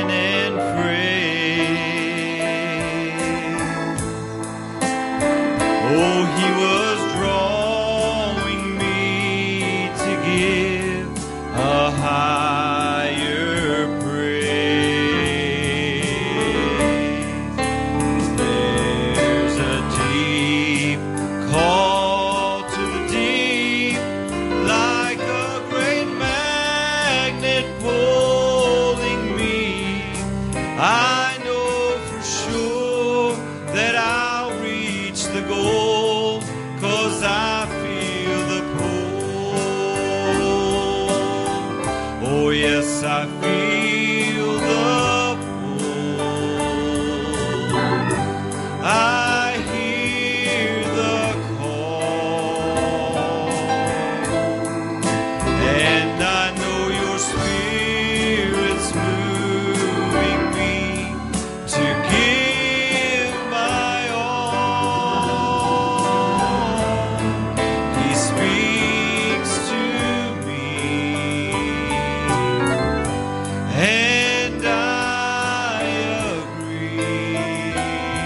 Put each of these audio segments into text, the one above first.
and frail. Oh, he was drawing me to give a higher praise. There's a deep call to the deep, like a great magnet pulling me. I know for sure that I'll reach the goal, 'cause I feel the pull. Oh yes, I feel the pull. I hear the call, and I know your spirit's moving me to give my all. He speaks to me, and I agree.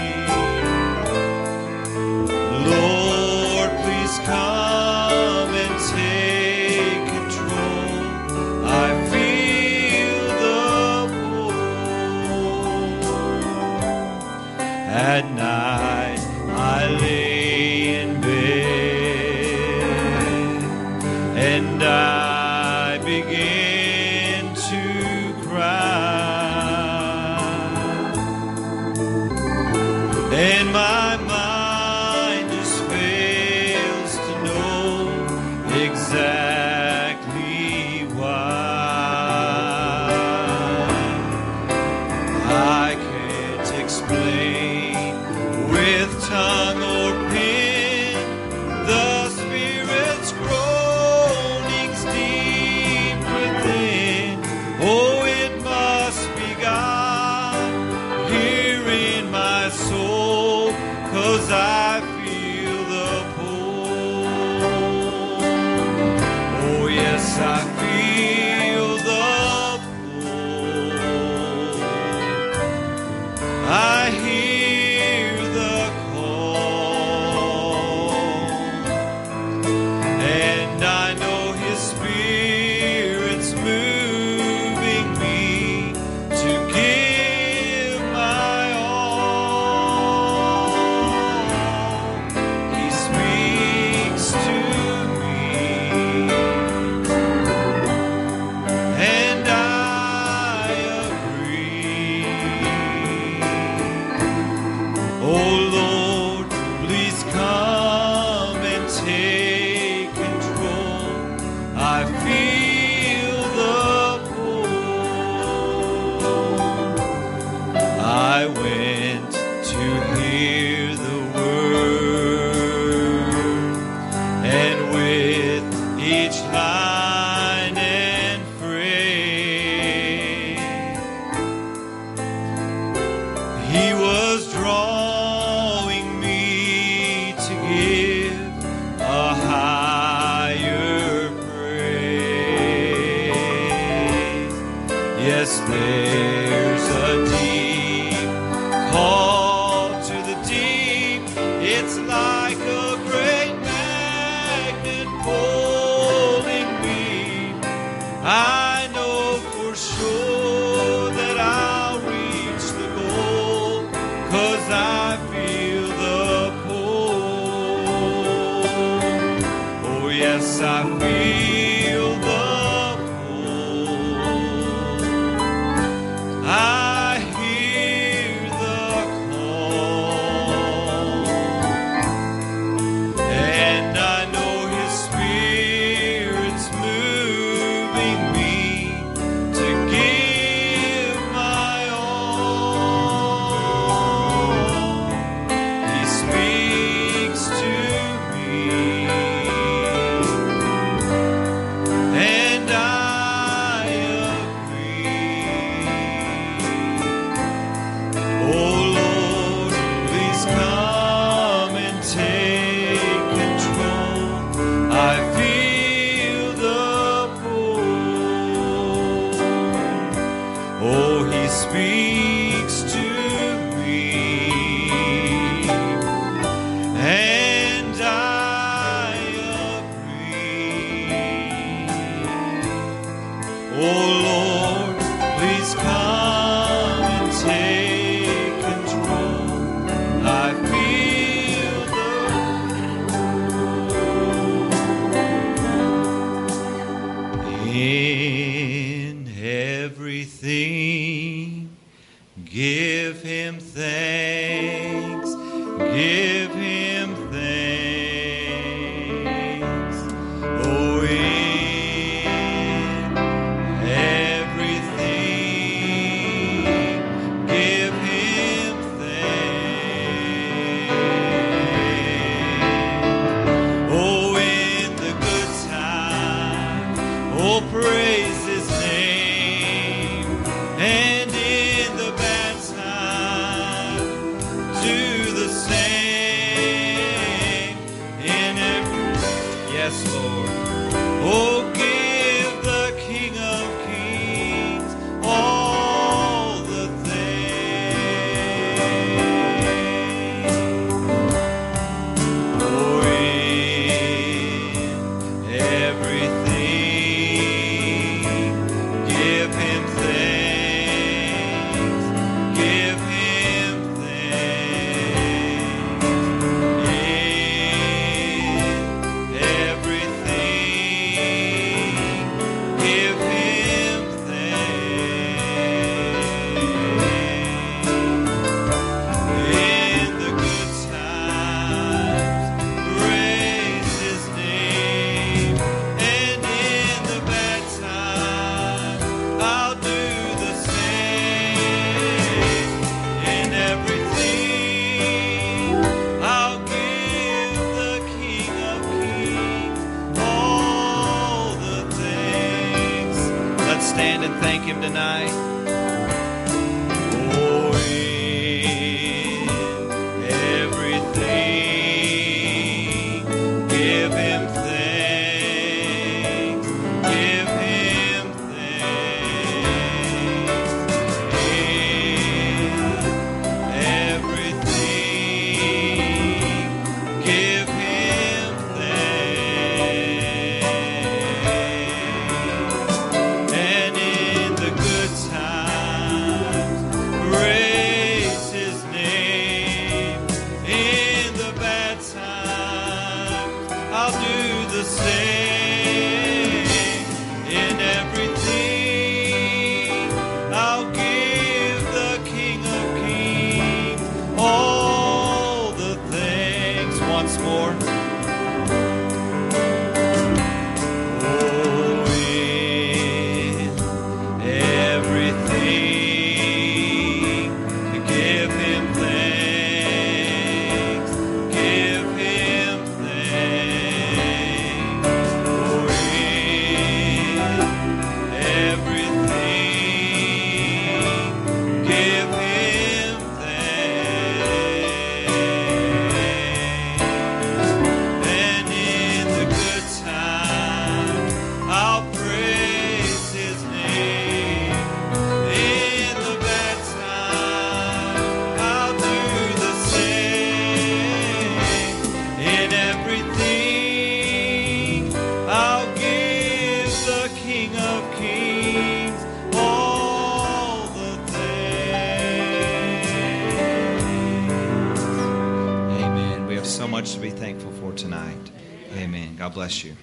Lord, please come and take control. I feel the pull. At night I lay in bed, and I begin to cry, and my mind just fails to know exactly why. I can't explain with tongue or pen the Spirit's groanings deep within. Oh, it must be God here in my soul, 'cause I feel the pull. Oh yes, I feel the pull. I hear the call, and I know His Spirit's moving me to give my all. He speaks to me, and I agree. Oh Lord, please come and take control. I feel the pull. I went to hear the word, and with each line and phrase, He was drawing me to give a higher praise. Yes, there's a deep call to the deep. It's like a great magnet pulling me. I know for sure that I'll reach the goal, 'cause I feel the pull. Oh yes, I feel the pull. I hear the call, He speaks to me, and I agree. Oh Lord, please come and take control. I feel the in everything. Give Him thanks, give Him thanks. Oh, in everything, give Him thanks. Oh, in the good time, oh, praise His name, and in the bad time, do the same. In every, yes, Lord. Oh, give the King of Kings all the things. Oh, in everything, give Him thanks, give Him thanks. In everything, give Him thanks. In the good times, praise His name, and in the bad time, I'll do the same. In everything, I'll give the King of Kings all the things. Let's stand and thank Him tonight. Oh, in everything, give Him thanks, give Him thanks. In everything, give Him thanks. And in the good times, praise His name. In the bad times, I'll do the same. In everything, I'll give the King of Kings all the things. Once more. Oh, in everything, give Him thanks, give Him thanks. Oh, in everything, give Him thanks. And in the good time, I'll praise His name. In the bad time, I'll do the same. In everything, I'll give the King of Kings all the things. Amen. We have so much to be thankful for tonight. Amen. God bless you.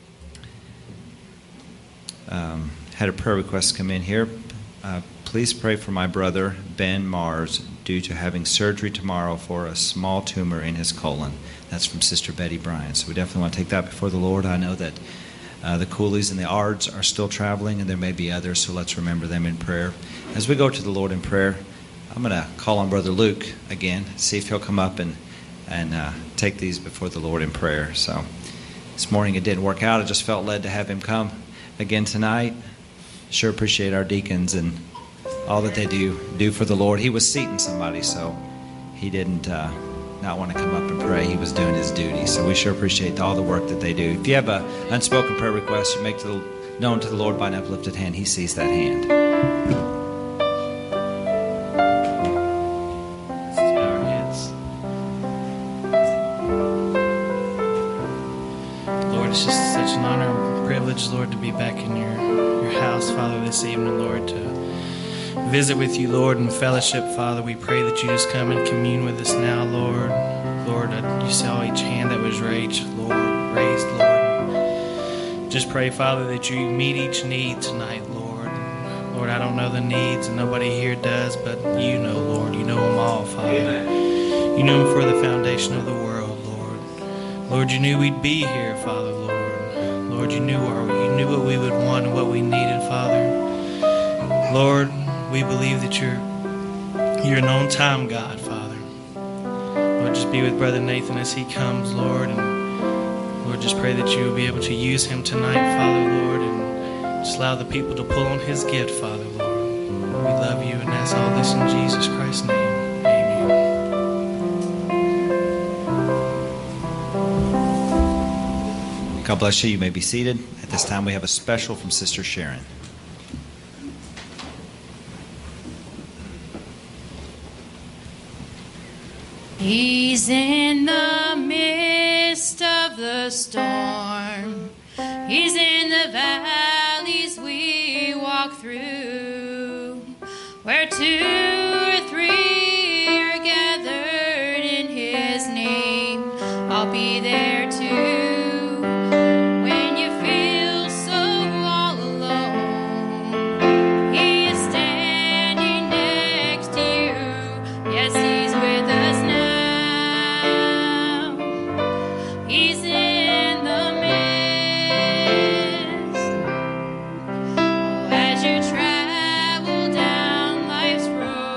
Had a prayer request come in here. Please pray for my brother, Ben Mars, due to having surgery tomorrow for a small tumor in his colon. That's from Sister Betty Bryan. So we definitely want to take that before the Lord. I know that the Coolies and the Ards are still traveling, and there may be others, so let's remember them in prayer. As we go to the Lord in prayer, I'm going to call on Brother Luke again, see if he'll come up and take these before the Lord in prayer. So this morning it didn't work out. I just felt led to have him come again tonight. Sure appreciate our deacons and all that they do for the Lord. He was seating somebody, so he didn't not want to come up and pray. He was doing his duty. So we sure appreciate all the work that they do. If you have an unspoken prayer request, you make it known to the Lord by an uplifted hand. He sees that hand. privilege, Lord, to be back in your house, Father, this evening, Lord, to visit with you, Lord, in fellowship, Father. We pray that you just come and commune with us now, Lord. Lord, you saw each hand that was raised, Lord. Just pray, Father, that you meet each need tonight, Lord. Lord, I don't know the needs, and nobody here does, but you know, Lord. You know them all, Father. Amen. You knew them for the foundation of the world, Lord. Lord, you knew we'd be here, Father, Lord. Lord, you knew what we would want and what we needed, Father. Lord, we believe that you're an on-time God, Father. Lord, just be with Brother Nathan as he comes, Lord, and Lord, just pray that you will be able to use him tonight, Father, Lord, and just allow the people to pull on his gift, Father, Lord. We love you and ask all this in Jesus Christ's name. Amen. God bless you. You may be seated. At this time, we have a special from Sister Sharon. He's in the midst of the storm. He's in the valleys we walk through. Where 2 or 3 are gathered in his name, I'll be there too. When you feel so all alone, he is standing next to you. Yes, he's with us now. He's in the midst. As you travel down life's road,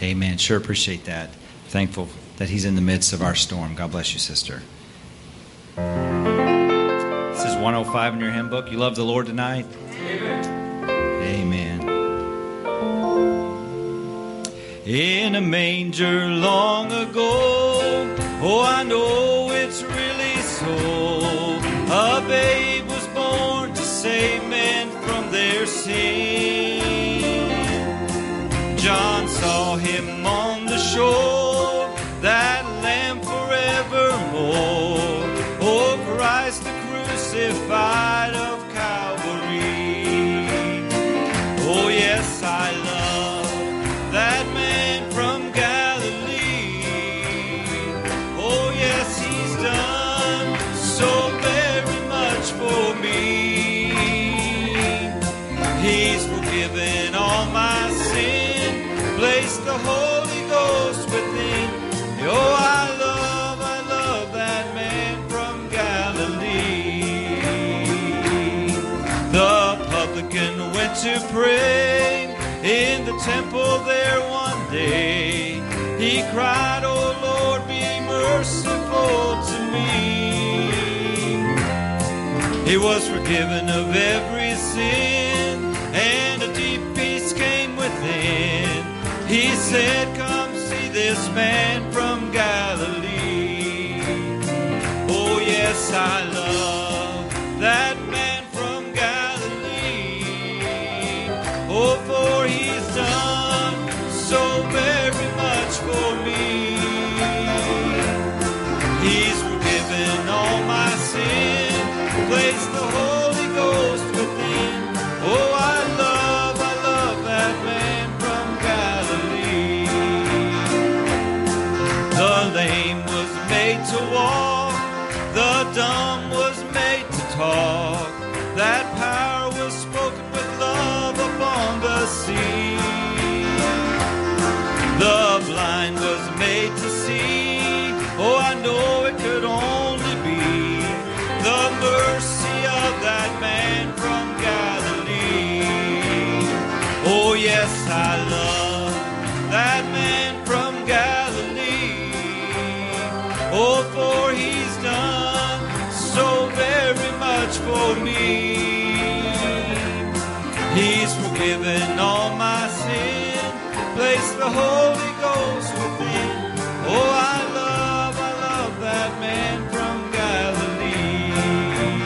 Amen. Sure appreciate that. Thankful that he's in the midst of our storm. God bless you, sister. This is 105 in your hymn book. You love the Lord tonight? Amen. In a manger long ago, oh, I know it's really so. A babe was born to save men from their sin. John saw him on the shore, that Lamb forevermore. Oh, Christ the crucified of Calvary. Oh, yes, I love that man from Galilee. Oh, yes, he's done so very much for me. He's forgiven all my sin, placed the Holy Ghost within. Oh, I love that man from Galilee. The publican went to pray in the temple there one day. He cried, oh Lord, be merciful to me. He was forgiven of every sin, and a deep peace came within. He said, come see this man from Galilee. Oh yes, I love that man from Galilee. Oh, for he's done so very much for me. He's forgiven all my sin, placed the Holy Ghost within. Oh, I love that man from Galilee. The lame was made to walk, the dumb was made to talk. That power was spoken with love upon the sea. The blind was made to see. Oh, I know it could only be the mercy of that man from Galilee. Oh, yes, I love that man from Galilee. Oh, for he's done so very much for me. He's forgiven all my sin, placed the Holy Ghost within. Oh, I love that man from Galilee.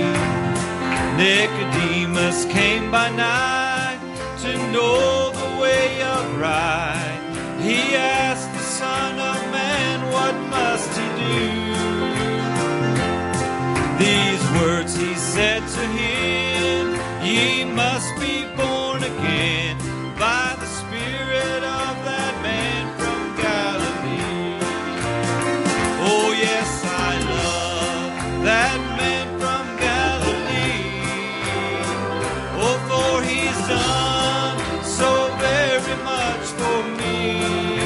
Nicodemus came by night to know the way of right. He asked the Son of Man, what must he do? These words he said to him, ye must be born again by the Spirit of that man from Galilee. Oh yes, I love that man from Galilee. Oh, for he's done so very much for me.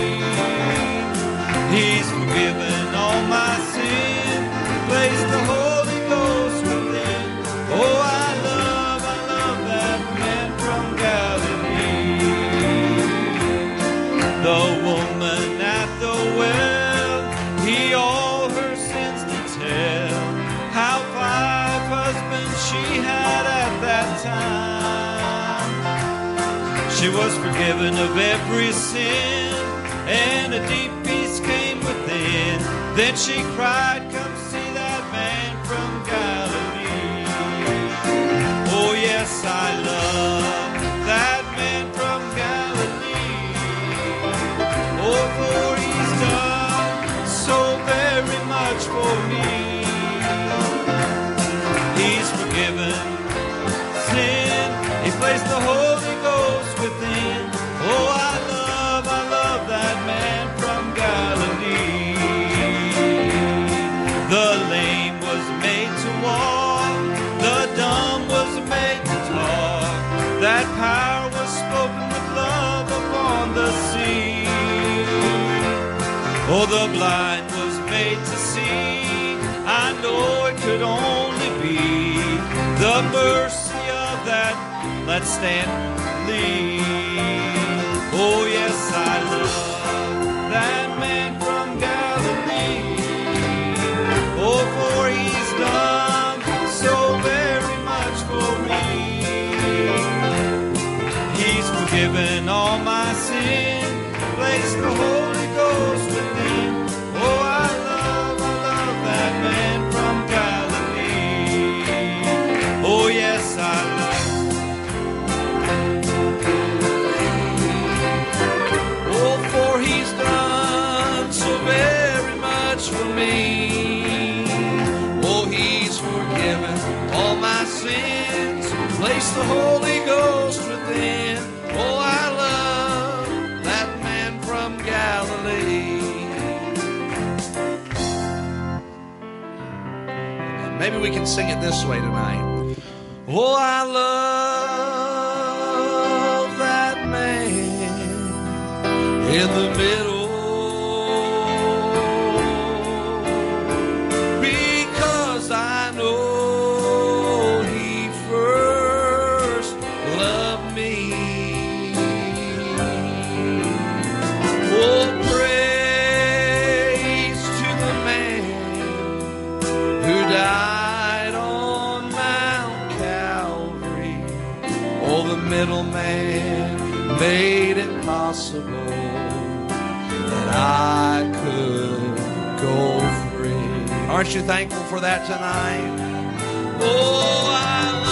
He's forgiven all my sin, placed the Holy Ghost within. Oh, I love that man from Galilee. The woman at the well, he all her sins did tell, how 5 husbands she had at that time. She was forgiven of every sin, and a deep peace came within. Then she cried, come see that man from Galilee. Oh yes, I love that man from Galilee. Oh, for he's done so very much for me. He's forgiven sin, he placed the Holy Ghost within. Oh, I love that man from Galilee. The lame was made to walk, the dumb was made to talk. That power was spoken with love upon the sea. Oh, the blind was made to see. I know it could only be the mercy of that. Let's stand and lean. Oh, yes, I love place the Holy Ghost within. Oh, I love that man from Galilee. Oh, yes, I love. Oh, for he's done so very much for me. Oh, he's forgiven all my sins, placed the Holy Ghost within. Oh, I love that man from Galilee. Maybe we can sing it this way tonight. Oh, I love that man in the middle, because I know he first loved me. Oh, praise to the man who died on Mount Calvary. Oh, the middleman made it possible that I could go free. Aren't you thankful for that tonight? Oh, I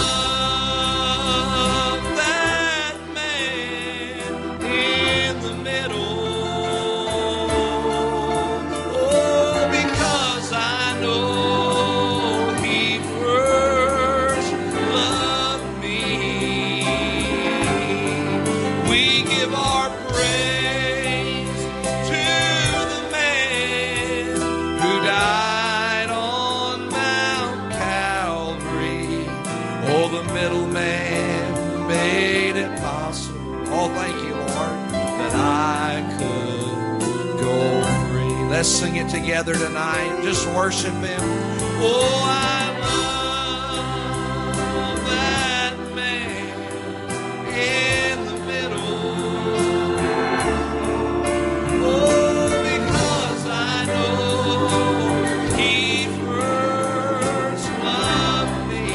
love that man in the middle. Oh, because I know he first loved me. We give our praise to the man who died on Mount Calvary. Oh, the middleman made it possible. Oh, thank you, Lord, that I could go free. Let's sing it together tonight. Just worship him. Oh, I love that man in the middle. Oh, because I know he first loved me.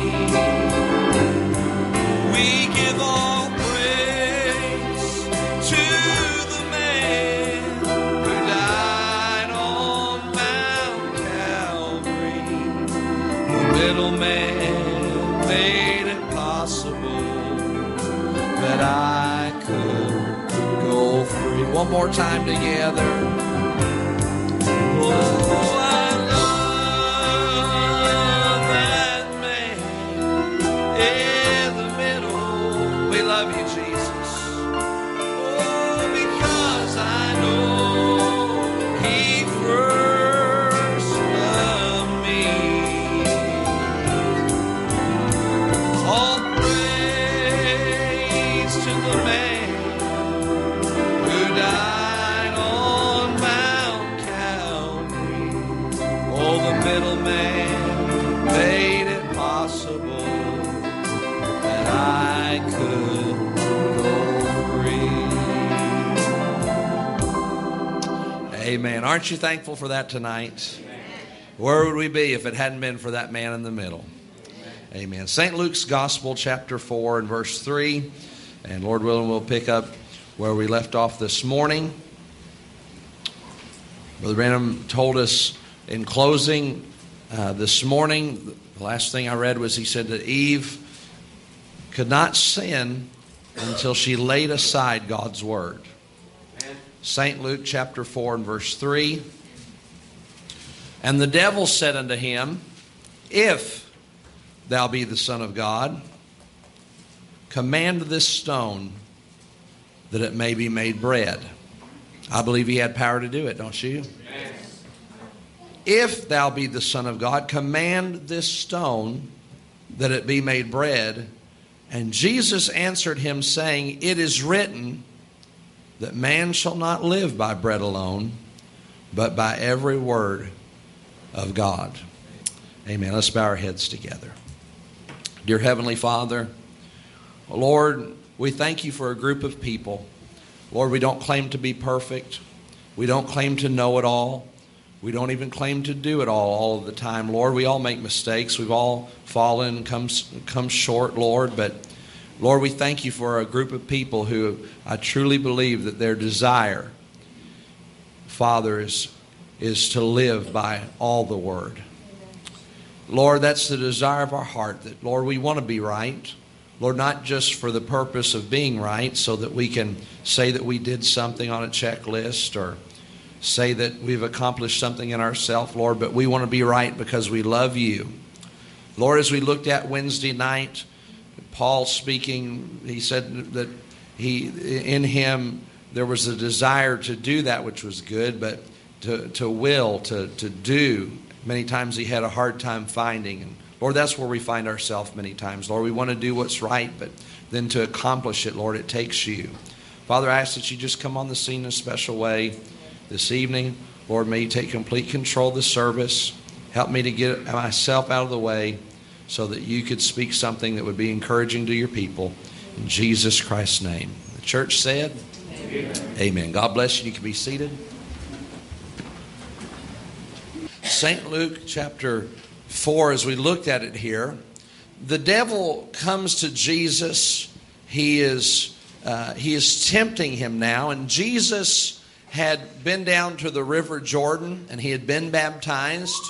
We give all praise to the man who died on Mount Calvary. The middleman made it possible that I could go free. One more time together. Oh, I love that man in the middle. We love you, Jesus. Oh, because I know he first loved me. All praise to the man who died on Mount Calvary. Oh, the middleman made it possible that I could go free. Amen. Aren't you thankful for that tonight? Where would we be if it hadn't been for that man in the middle? Amen. St. Luke's Gospel, chapter 4 and verse 3. And Lord willing, we'll pick up where we left off this morning. Brother Branham told us in closing this morning, the last thing I read was he said that Eve could not sin until she laid aside God's word. St. Luke chapter 4 and verse 3. And the devil said unto him, If thou be the Son of God, command this stone that it may be made bread. I believe he had power to do it, don't you? Yes. If thou be the Son of God, command this stone that it be made bread. And Jesus answered him, saying, It is written that man shall not live by bread alone, but by every word of God. Amen. Let's bow our heads together. Dear Heavenly Father, Lord, we thank you for a group of people. Lord, we don't claim to be perfect. We don't claim to know it all. We don't even claim to do it all of the time. Lord, we all make mistakes. We've all fallen and come short, Lord. But, Lord, we thank you for a group of people who I truly believe that their desire Father, is to live by all the Word. Lord, that's the desire of our heart, that, Lord, we want to be right. Lord, not just for the purpose of being right so that we can say that we did something on a checklist or say that we've accomplished something in ourselves, Lord, but we want to be right because we love you. Lord, as we looked at Wednesday night, Paul speaking, he said that in him there was a desire to do that which was good, but to will, to do. Many times he had a hard time finding. And Lord, that's where we find ourselves many times. Lord, we want to do what's right, but then to accomplish it, Lord, it takes you. Father, I ask that you just come on the scene in a special way this evening. Lord, may you take complete control of the service. Help me to get myself out of the way so that you could speak something that would be encouraging to your people. In Jesus Christ's name. The church said, Amen. Amen. God bless you. You can be seated. St. Luke chapter 4, as we looked at it here, the devil comes to Jesus. He is tempting him now, and Jesus had been down to the river Jordan, and he had been baptized.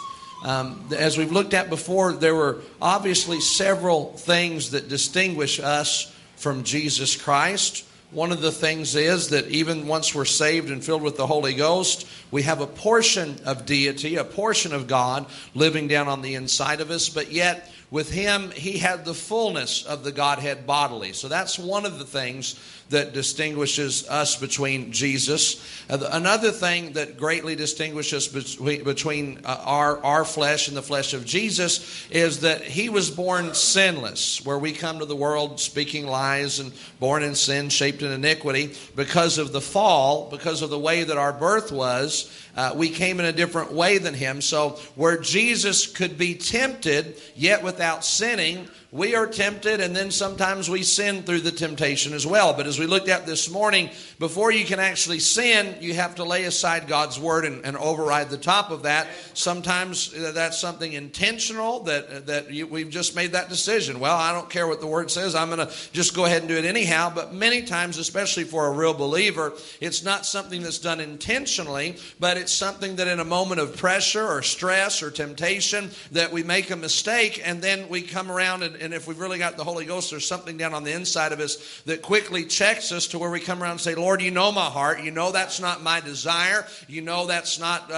As we've looked at before, there were obviously several things that distinguish us from Jesus Christ. One of the things is that even once we're saved and filled with the Holy Ghost, we have a portion of deity, a portion of God living down on the inside of us, but yet with him, he had the fullness of the Godhead bodily. So that's one of the things that distinguishes us between Jesus. Another thing that greatly distinguishes between our flesh and the flesh of Jesus is that he was born sinless, where we come to the world speaking lies and born in sin, shaped in iniquity. Because of the fall, because of the way that our birth was, we came in a different way than him. So where Jesus could be tempted, yet without sinning, we are tempted, and then sometimes we sin through the temptation as well. But as we looked at this morning, before you can actually sin, you have to lay aside God's word and override the top of that. Sometimes that's something intentional we've just made that decision. Well, I don't care what the word says. I'm going to just go ahead and do it anyhow. But many times, especially for a real believer, it's not something that's done intentionally, but it's something that in a moment of pressure or stress or temptation that we make a mistake, and then we come around and if we've really got the Holy Ghost, there's something down on the inside of us that quickly checks us to where we come around and say, Lord, you know my heart. You know that's not my desire. You know that's not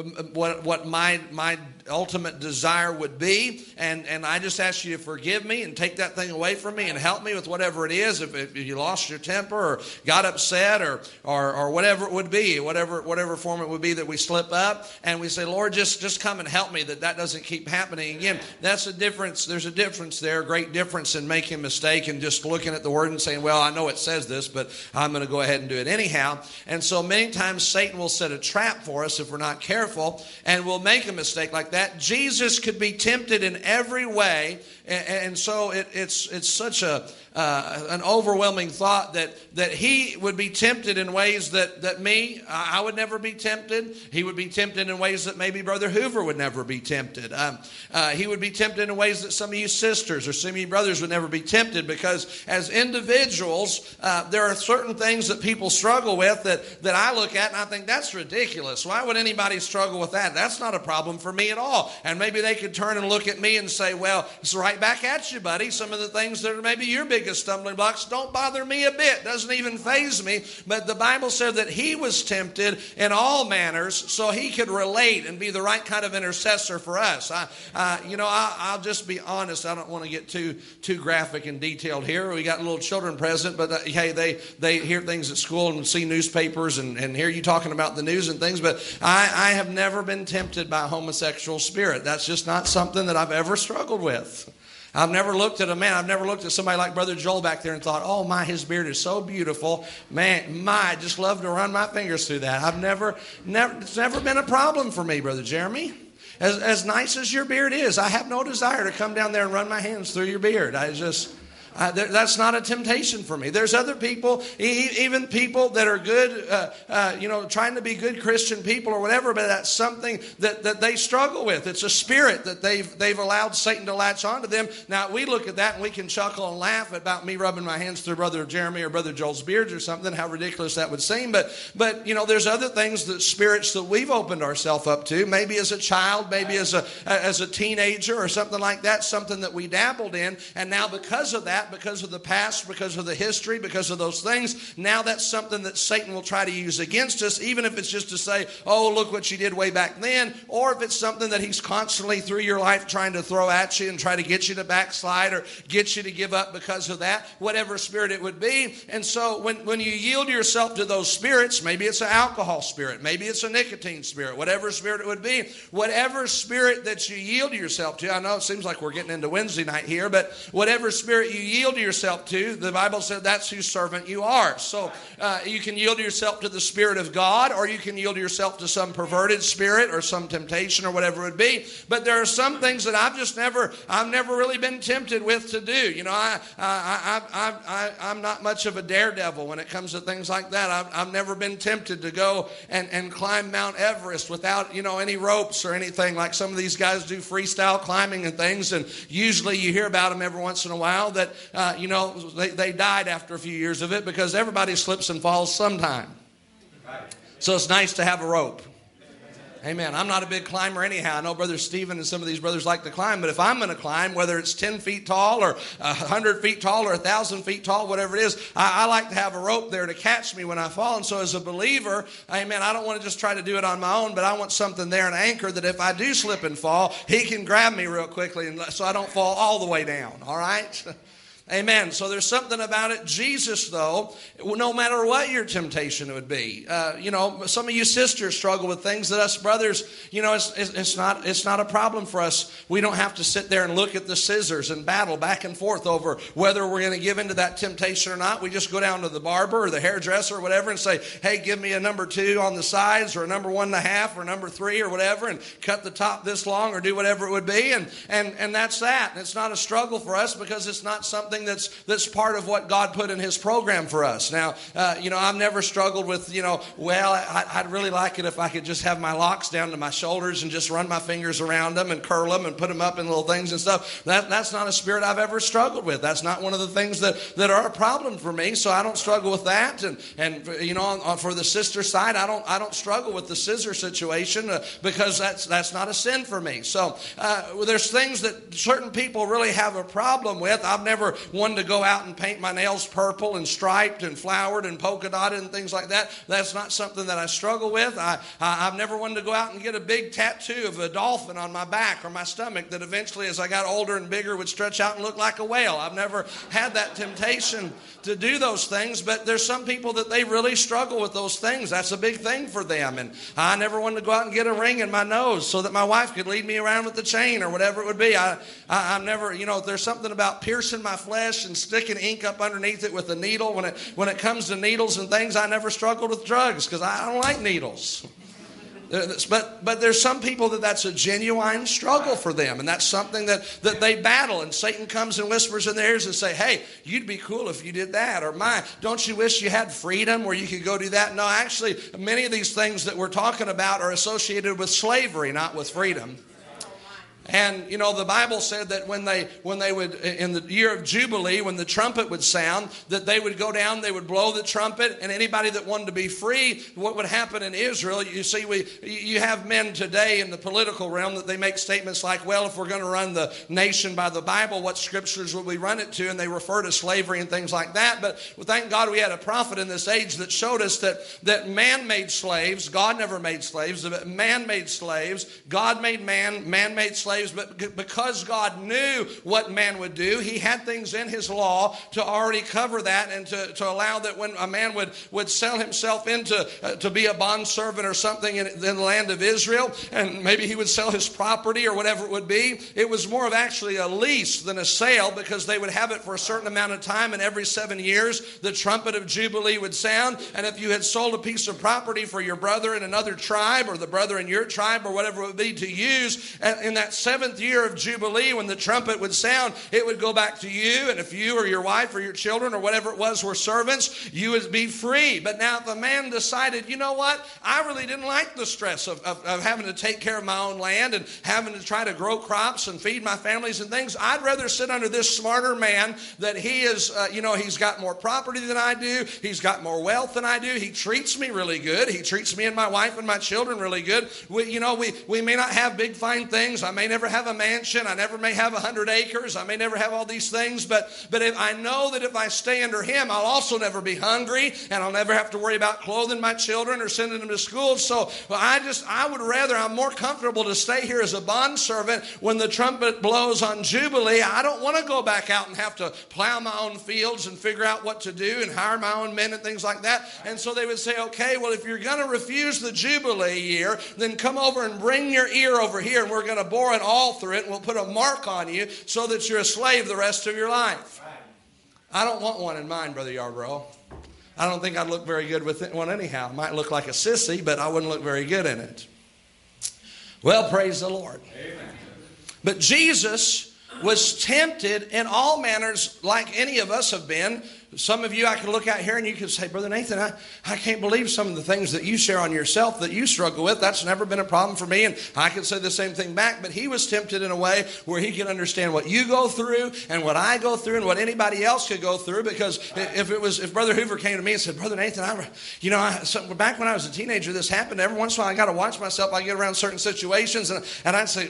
what my ultimate desire would be. And I just ask you to forgive me and take that thing away from me and help me with whatever it is. If you lost your temper or got upset or whatever it would be, whatever form it would be that we slip up, and we say, Lord, just come and help me that doesn't keep happening again. That's a difference. There's a difference there, a great difference in making a mistake and just looking at the word and saying, well, I know it says this, but I'm going to go ahead and do it anyhow. And so many times Satan will set a trap for us if we're not careful, and we'll make a mistake like that. Jesus could be tempted in every way, and so it's such an overwhelming thought that he would be tempted in ways that I would never be tempted. He would be tempted in ways that maybe Brother Hoover would never be tempted. He would be tempted in ways that some of you sisters or some of you brothers would never be tempted, because as individuals, there are certain things that people struggle with that I look at and I think that's ridiculous. Why would anybody struggle with that? That's not a problem for me at all. And maybe they could turn and look at me and say, well, it's right back at you, buddy. Some of the things that are maybe your biggest stumbling blocks don't bother me a bit. Doesn't even faze me. But the Bible said that he was tempted in all manners, so he could relate and be the right kind of intercessor for us. I'll just be honest. I don't want to get too graphic and detailed here. We got little children present, but hey, they hear things at school and see newspapers and hear you talking about the news and things. But I have never been tempted by a homosexual spirit. That's just not something that I've ever struggled with. I've never looked at somebody like Brother Joel back there and thought, oh my, his beard is so beautiful. Man, I just love to run my fingers through that. It's never been a problem for me, Brother Jeremy. As nice as your beard is, I have no desire to come down there and run my hands through your beard. That's not a temptation for me. There's other people, even people that are good, trying to be good Christian people or whatever, but that's something that they struggle with. It's a spirit that they've allowed Satan to latch onto them. Now, we look at that and we can chuckle and laugh about me rubbing my hands through Brother Jeremy or Brother Joel's beards or something, how ridiculous that would seem. But there's other things, that spirits that we've opened ourselves up to, maybe as a child, maybe as a teenager or something like that, something that we dabbled in. And now because of that, because of the past, because of the history, because of those things, now that's something that Satan will try to use against us, even if it's just to say, oh, look what you did way back then, or if it's something that he's constantly through your life trying to throw at you and try to get you to backslide or get you to give up because of that, whatever spirit it would be. And so when you yield yourself to those spirits, maybe it's an alcohol spirit, maybe it's a nicotine spirit, whatever spirit it would be, whatever spirit that you yield yourself to, I know it seems like we're getting into Wednesday night here, but whatever spirit you yield yourself to, the Bible said that's whose servant you are. So you can yield yourself to the Spirit of God, or you can yield yourself to some perverted spirit or some temptation or whatever it would be. But there are some things that I've never really been tempted with to do. You know, I'm not much of a daredevil when it comes to things like that. I've never been tempted to go and climb Mount Everest without, any ropes or anything like some of these guys do freestyle climbing and things. And usually you hear about them every once in a while that, they died after a few years of it, because everybody slips and falls sometime. So it's nice to have a rope. Amen. I'm not a big climber anyhow. I know Brother Stephen and some of these brothers like to climb, but if I'm going to climb, whether it's 10 feet tall or 100 feet tall or 1,000 feet tall, whatever it is, I like to have a rope there to catch me when I fall. And so as a believer, amen, I don't want to just try to do it on my own, but I want something there, an anchor, that if I do slip and fall, he can grab me real quickly and so I don't fall all the way down. All right? Amen. So there's something about it. Jesus, though, no matter what your temptation would be, some of you sisters struggle with things that us brothers, it's not a problem for us. We don't have to sit there and look at the scissors and battle back and forth over whether we're going to give into that temptation or not. We just go down to the barber or the hairdresser or whatever and say, hey, give me a number 2 on the sides, or a number 1.5 or number 3 or whatever, and cut the top this long or do whatever it would be. And that's that. And it's not a struggle for us, because it's not something that's part of what God put in His program for us. Now, I've never struggled with, I'd really like it if I could just have my locks down to my shoulders and just run my fingers around them and curl them and put them up in little things and stuff. That's not a spirit I've ever struggled with. That's not one of the things that are a problem for me. So I don't struggle with that. And for the sister side, I don't struggle with the scissor situation because that's not a sin for me. So there's things that certain people really have a problem with. I've never wanted to go out and paint my nails purple and striped and flowered and polka dotted and things like that. That's not something that I struggle with. I've never wanted to go out and get a big tattoo of a dolphin on my back or my stomach that eventually, as I got older and bigger, would stretch out and look like a whale. I've never had that temptation to do those things, but there's some people that they really struggle with those things. That's a big thing for them. And I never wanted to go out and get a ring in my nose so that my wife could lead me around with the chain or whatever it would be. I've never, there's something about piercing my flesh and sticking ink up underneath it with a needle. When it comes to needles and things, I never struggled with drugs because I don't like needles. But there's some people that's a genuine struggle for them, and that's something that they battle, and Satan comes and whispers in their ears and say, hey, you'd be cool if you did that, or don't you wish you had freedom where you could go do that? No, actually, many of these things that we're talking about are associated with slavery, not with freedom. And, the Bible said that when they would, in the year of Jubilee, when the trumpet would sound, that they would go down, they would blow the trumpet, and anybody that wanted to be free, what would happen in Israel, you see, you have men today in the political realm that they make statements like, well, if we're going to run the nation by the Bible, what scriptures would we run it to? And they refer to slavery and things like that. But thank God we had a prophet in this age that showed us that man made slaves. God never made slaves. Man made slaves. God made man. Man made slaves. But because God knew what man would do, He had things in His law to already cover that, and to allow that when a man would sell himself into to be a bondservant or something in the land of Israel, and maybe he would sell his property or whatever it would be, it was more of actually a lease than a sale, because they would have it for a certain amount of time, and every 7 years the trumpet of Jubilee would sound. And if you had sold a piece of property for your brother in another tribe, or the brother in your tribe, or whatever it would be, to use in that 7th year of Jubilee, when the trumpet would sound, it would go back to you. And if you or your wife or your children or whatever it was were servants, you would be free. But now if the man decided, you know what, I really didn't like the stress of having to take care of my own land and having to try to grow crops and feed my families and things. I'd rather sit under this smarter man that he is, he's got more property than I do. He's got more wealth than I do. He treats me really good. He treats me and my wife and my children really good. We may not have big fine things. I may never have a mansion. I never may have 100 acres. I may never have all these things. But if I know that if I stay under him, I'll also never be hungry, and I'll never have to worry about clothing my children or sending them to school. So I'm more comfortable to stay here as a bondservant when the trumpet blows on Jubilee. I don't want to go back out and have to plow my own fields and figure out what to do and hire my own men and things like that. And so they would say, okay, well, if you're going to refuse the Jubilee year, then come over and bring your ear over here, and we're going to bore an awl through it, and we'll put a mark on you so that you're a slave the rest of your life. I don't want one in mine, Brother Yarbrough. I don't think I'd look very good with one anyhow. I might look like a sissy, but I wouldn't look very good in it. Well, praise the Lord. Amen. But Jesus was tempted in all manners like any of us have been. Some of you, I can look out here and you can say, Brother Nathan, I can't believe some of the things that you share on yourself that you struggle with. That's never been a problem for me. And I can say the same thing back. But he was tempted in a way where he could understand what you go through and what I go through and what anybody else could go through. Because if Brother Hoover came to me and said, Brother Nathan, back when I was a teenager, this happened. Every once in a while, I got to watch myself. I get around certain situations and I'd say,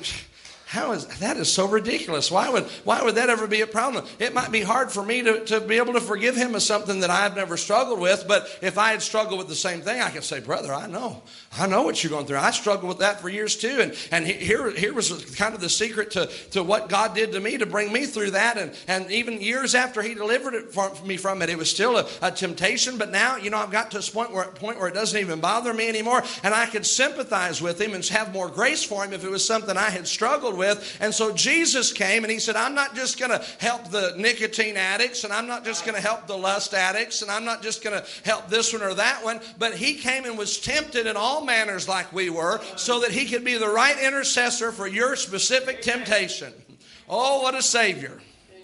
that is so ridiculous. Why would that ever be a problem? It might be hard for me to be able to forgive him of something that I've never struggled with. But if I had struggled with the same thing, I could say, brother, I know what you're going through. I struggled with that for years too. And here was kind of the secret to what God did to me to bring me through that. And even years after he delivered me from it, it was still a temptation. But now, I've got to a point where it doesn't even bother me anymore. And I could sympathize with him and have more grace for him if it was something I had struggled with. And so Jesus came and he said, I'm not just going to help the nicotine addicts, and I'm not just going to help the lust addicts, and I'm not just going to help this one or that one, but he came and was tempted in all manners like we were, so that he could be the right intercessor for your specific temptation. Oh, what a Savior.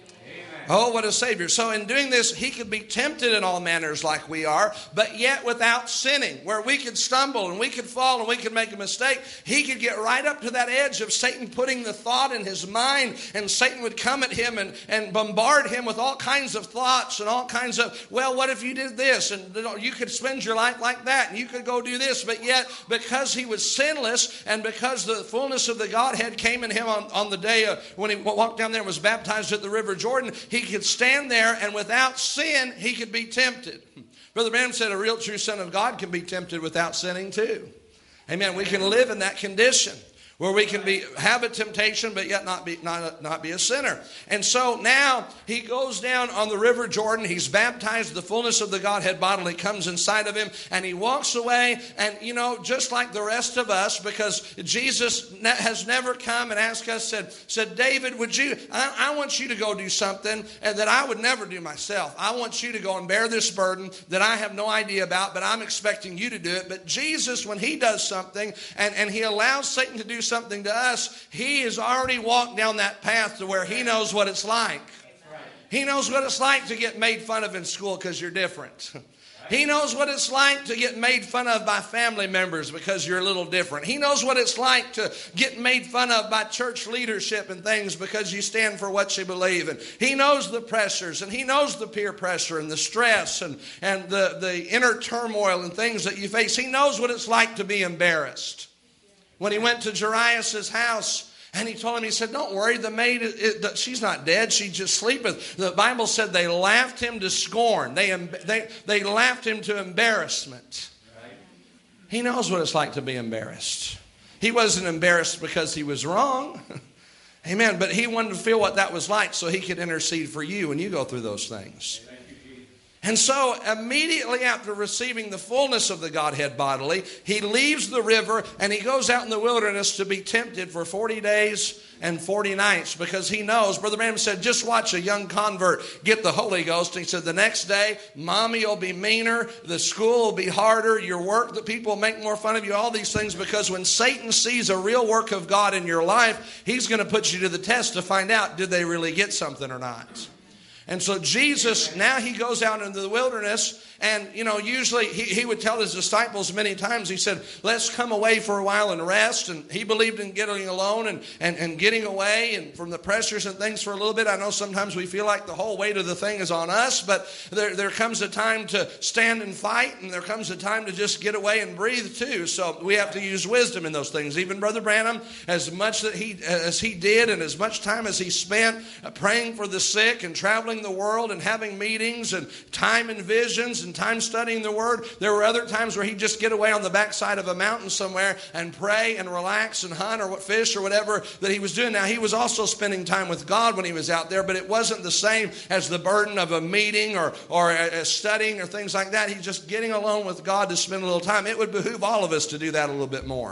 Oh, what a Savior. So in doing this, he could be tempted in all manners like we are, but yet without sinning. Where we could stumble and we could fall and we could make a mistake, he could get right up to that edge of Satan putting the thought in his mind, and Satan would come at him and bombard him with all kinds of thoughts and all kinds of, well, what if you did this? And you could spend your life like that, and you could go do this. But yet, because he was sinless, and because the fullness of the Godhead came in him on the day when he walked down there and was baptized at the River Jordan, he could stand there, and without sin, he could be tempted. Brother Branham said a real true son of God can be tempted without sinning too. Amen. We can live in that condition where we can have a temptation, but yet not be a sinner. And so now he goes down on the River Jordan. He's baptized. The fullness of the Godhead bodily comes inside of him, and he walks away. And just like the rest of us, because Jesus has never come and asked us, said, David, I want you to go do something that I would never do myself. I want you to go and bear this burden that I have no idea about, but I'm expecting you to do it. But Jesus, when he does something and he allows Satan to do something to us, he has already walked down that path to where he knows what it's like. He knows what it's like to get made fun of in school because you're different. He knows what it's like to get made fun of by family members because you're a little different. He knows what it's like to get made fun of by church leadership and things because you stand for what you believe. And he knows the pressures, and he knows the peer pressure and the stress and the inner turmoil and things that you face. He knows what it's like to be embarrassed. When he went to Jairus' house, and he told him, he said, don't worry, the maid, she's not dead, she just sleepeth. The Bible said they laughed him to scorn. They laughed him to embarrassment. Right. He knows what it's like to be embarrassed. He wasn't embarrassed because he was wrong. Amen. But he wanted to feel what that was like so he could intercede for you when you go through those things. And so immediately after receiving the fullness of the Godhead bodily, he leaves the river and he goes out in the wilderness to be tempted for 40 days and 40 nights, because he knows, Brother Branham said, just watch a young convert get the Holy Ghost. He said the next day, mommy will be meaner, the school will be harder, your work, the people will make more fun of you, all these things, because when Satan sees a real work of God in your life, he's going to put you to the test to find out, did they really get something or not? And so Jesus, now he goes out into the wilderness, and, usually he would tell his disciples many times, he said, let's come away for a while and rest. And he believed in getting alone and getting away and from the pressures and things for a little bit. I know sometimes we feel like the whole weight of the thing is on us, but there comes a time to stand and fight, and there comes a time to just get away and breathe too. So we have to use wisdom in those things. Even Brother Branham, as much as he did and as much time as he spent praying for the sick and traveling the world and having meetings and time and visions and time studying the Word, there were other times where he'd just get away on the backside of a mountain somewhere and pray and relax and hunt or fish or whatever that he was doing. Now, he was also spending time with God when he was out there, but it wasn't the same as the burden of a meeting or studying or things like that. He's just getting alone with God to spend a little time. It would behoove all of us to do that a little bit more.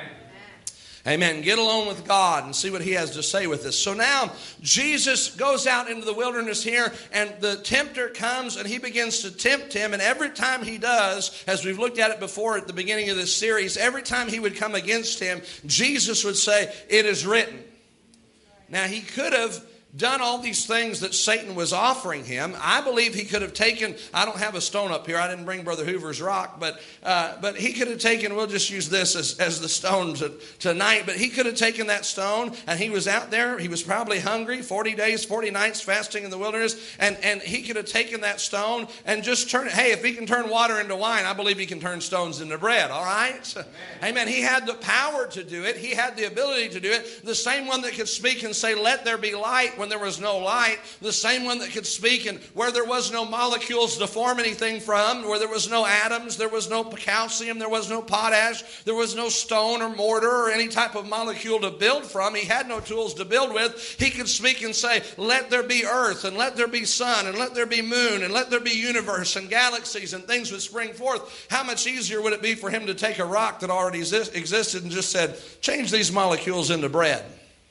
Amen. Get alone with God and see what he has to say with this. So now Jesus goes out into the wilderness here, and the tempter comes and he begins to tempt him. And every time he does, as we've looked at it before at the beginning of this series, every time he would come against him, Jesus would say, "It is written." Now, he could have done all these things that Satan was offering him. I believe he could have taken, I don't have a stone up here, I didn't bring Brother Hoover's rock, but he could have taken, we'll just use this as the stone tonight, but he could have taken that stone, and he was out there, he was probably hungry, 40 days, 40 nights fasting in the wilderness, and he could have taken that stone and just turned it. Hey, if he can turn water into wine, I believe he can turn stones into bread, all right? Amen. He had the power to do it. He had the ability to do it. The same one that could speak and say, "Let there be light," when there was no light, the same one that could speak and where there was no molecules to form anything from, where there was no atoms, there was no calcium, there was no potash, there was no stone or mortar or any type of molecule to build from. He had no tools to build with. He could speak and say, "Let there be earth, and let there be sun, and let there be moon, and let there be universe and galaxies," and things would spring forth. How much easier would it be for him to take a rock that already existed and just said, "Change these molecules into bread"?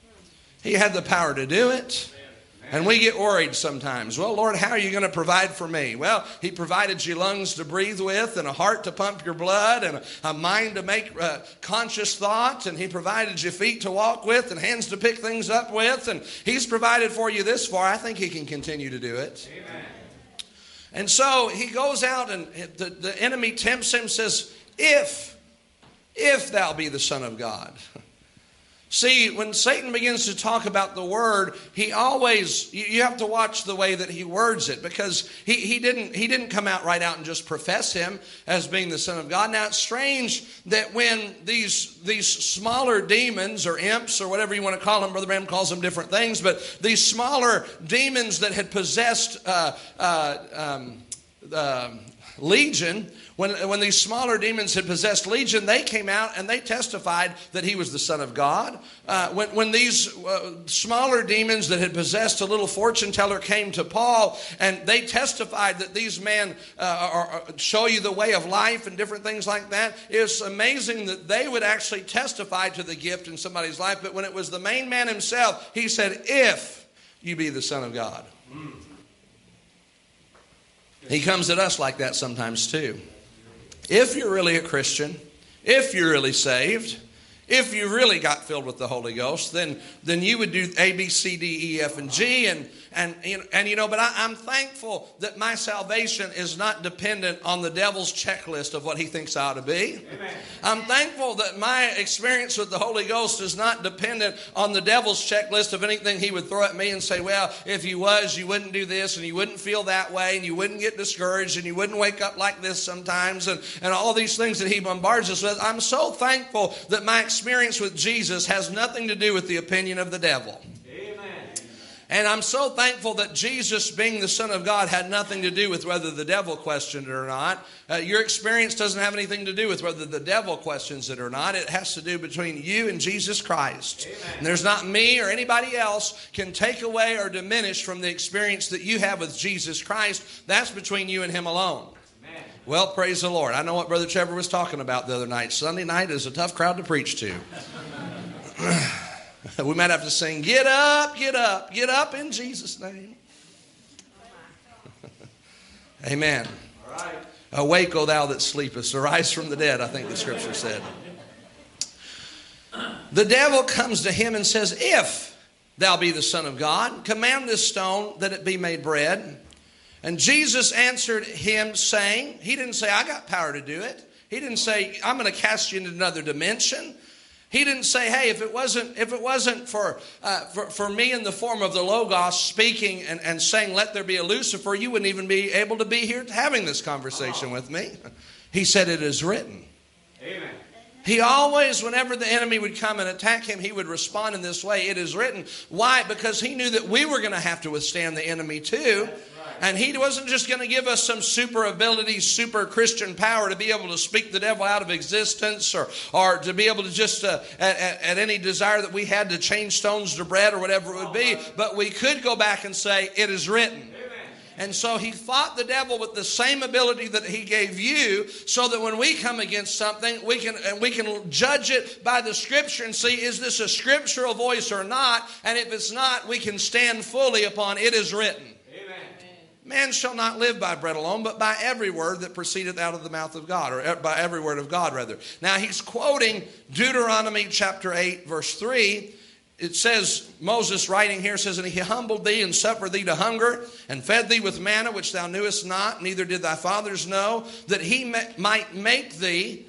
He had the power to do it. And we get worried sometimes. Well, Lord, how are you going to provide for me? Well, he provided you lungs to breathe with, and a heart to pump your blood, and a mind to make conscious thoughts, and he provided you feet to walk with and hands to pick things up with, and he's provided for you this far. I think he can continue to do it. Amen. And so he goes out, and the enemy tempts him, says, if thou be the Son of God. See, when Satan begins to talk about the Word, he always, you have to watch the way that he words it, because he didn't come out right out and just profess him as being the Son of God. Now, it's strange that when these smaller demons or imps or whatever you want to call them, Brother Branham calls them different things, but these smaller demons that had possessed Legion, when these smaller demons had possessed Legion, they came out and they testified that he was the Son of God. When these smaller demons that had possessed a little fortune teller came to Paul, and they testified that these men show you the way of life and different things like that, it's amazing that they would actually testify to the gift in somebody's life. But when it was the main man himself, he said, "If you be the Son of God." He comes at us like that sometimes too. If you're really a Christian, if you're really saved, if you really got filled with the Holy Ghost, then you would do A, B, C, D, E, F, and G, but I'm thankful that my salvation is not dependent on the devil's checklist of what he thinks I ought to be. Amen. I'm thankful that my experience with the Holy Ghost is not dependent on the devil's checklist of anything he would throw at me and say, well, if you was, you wouldn't do this, and you wouldn't feel that way, and you wouldn't get discouraged, and you wouldn't wake up like this sometimes, and all these things that he bombards us with. I'm so thankful that my experience with Jesus has nothing to do with the opinion of the devil. And I'm so thankful that Jesus, being the Son of God, had nothing to do with whether the devil questioned it or not. Your experience doesn't have anything to do with whether the devil questions it or not. It has to do between you and Jesus Christ. And there's not me or anybody else can take away or diminish from the experience that you have with Jesus Christ. That's between you and Him alone. Amen. Well, praise the Lord. I know what Brother Trevor was talking about the other night. Sunday night is a tough crowd to preach to. We might have to sing, get up, get up, get up in Jesus' name. Amen. All right. Awake, O thou that sleepest, arise from the dead, I think the scripture said. The devil comes to him and says, if thou be the Son of God, command this stone that it be made bread. And Jesus answered him saying, he didn't say, I got power to do it. He didn't say, I'm going to cast you into another dimension. He didn't say, hey, if it wasn't for me in the form of the Logos speaking and saying, let there be a Lucifer, you wouldn't even be able to be here having this conversation with me. He said, it is written. Amen. He always, whenever the enemy would come and attack him, he would respond in this way, it is written. Why? Because he knew that we were going to have to withstand the enemy too. And he wasn't just going to give us some super ability, super Christian power to be able to speak the devil out of existence or to be able to just, at any desire that we had to change stones to bread or whatever it would be. But we could go back and say, it is written. And so he fought the devil with the same ability that he gave you, so that when we come against something, we can judge it by the scripture and see, is this a scriptural voice or not? And if it's not, we can stand fully upon it is written. Man shall not live by bread alone, but by every word that proceedeth out of the mouth of God, or by every word of God, rather. Now, he's quoting Deuteronomy chapter 8, verse 3. It says, Moses writing here says, and he humbled thee and suffered thee to hunger and fed thee with manna, which thou knewest not, neither did thy fathers know, that he might make thee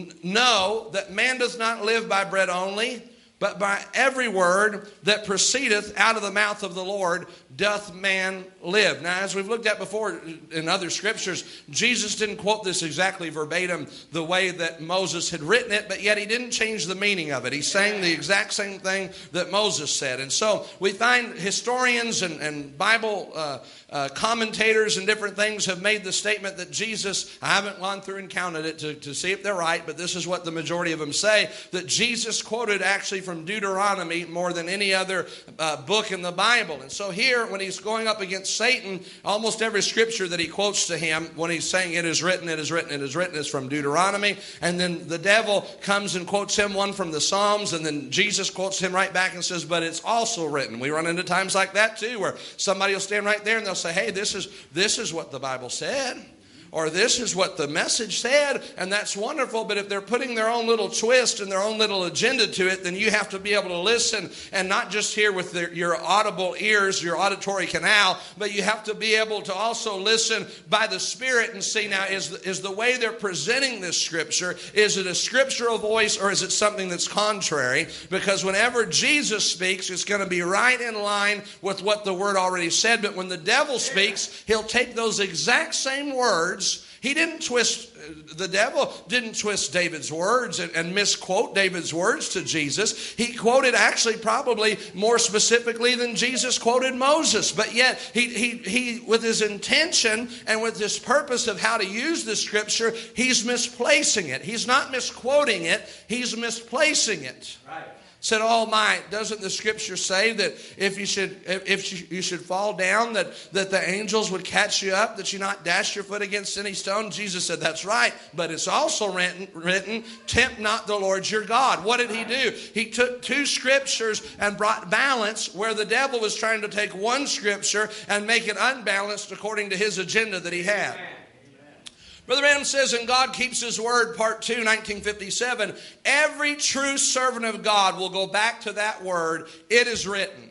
know that man doth not live by bread only, but by every word that proceedeth out of the mouth of the Lord doth man live. Now, as we've looked at before in other scriptures, Jesus didn't quote this exactly verbatim the way that Moses had written it, but yet he didn't change the meaning of it. He's saying the exact same thing that Moses said. And so we find historians and Bible commentators and different things have made the statement that Jesus, I haven't gone through and counted it to see if they're right, but this is what the majority of them say, that Jesus quoted actually from Deuteronomy more than any other book in the Bible. And so here, when he's going up against Satan, almost every scripture that he quotes to him when he's saying it is written, it is written, it is written, is from Deuteronomy. And then the devil comes and quotes him one from the Psalms, and then Jesus quotes him right back and says, but it's also written. We run into times like that too, where somebody will stand right there and they'll say, hey, this is what the Bible said. Or this is what the message said, and that's wonderful. But if they're putting their own little twist and their own little agenda to it, then you have to be able to listen and not just hear with your audible ears, your auditory canal, but you have to be able to also listen by the Spirit and see, now, is the way they're presenting this scripture, is it a scriptural voice or is it something that's contrary? Because whenever Jesus speaks, it's going to be right in line with what the Word already said. But when the devil speaks, he'll take those exact same words. He didn't twist, the devil didn't twist David's words and misquote David's words to Jesus. He quoted actually probably more specifically than Jesus quoted Moses. But yet he with his intention and with his purpose of how to use the scripture, he's misplacing it. He's not misquoting it, he's misplacing it. Right. Said, oh my, doesn't the scripture say that if you should fall down, that the angels would catch you up, that you not dash your foot against any stone? Jesus said, that's right, but it's also written, tempt not the Lord your God. What did he do? He took two scriptures and brought balance where the devil was trying to take one scripture and make it unbalanced according to his agenda that he had. Brother Branham says, and God keeps his word, part 2, 1957, every true servant of God will go back to that word, it is written.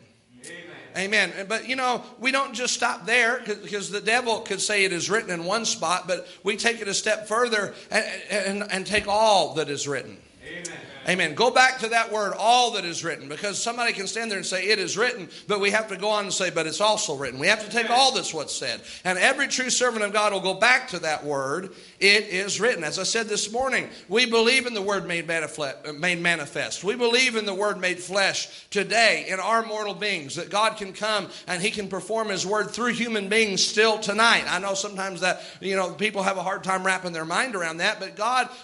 Amen. But, we don't just stop there, because the devil could say it is written in one spot, but we take it a step further and take all that is written. Amen. Amen. Go back to that word, all that is written, because somebody can stand there and say, it is written, but we have to go on and say, but it's also written. We have to take all that's what's said. And every true servant of God will go back to that word, it is written. As I said this morning, we believe in the word made manifest. We believe in the word made flesh today in our mortal beings, that God can come and he can perform his word through human beings still tonight. I know sometimes that, people have a hard time wrapping their mind around that, but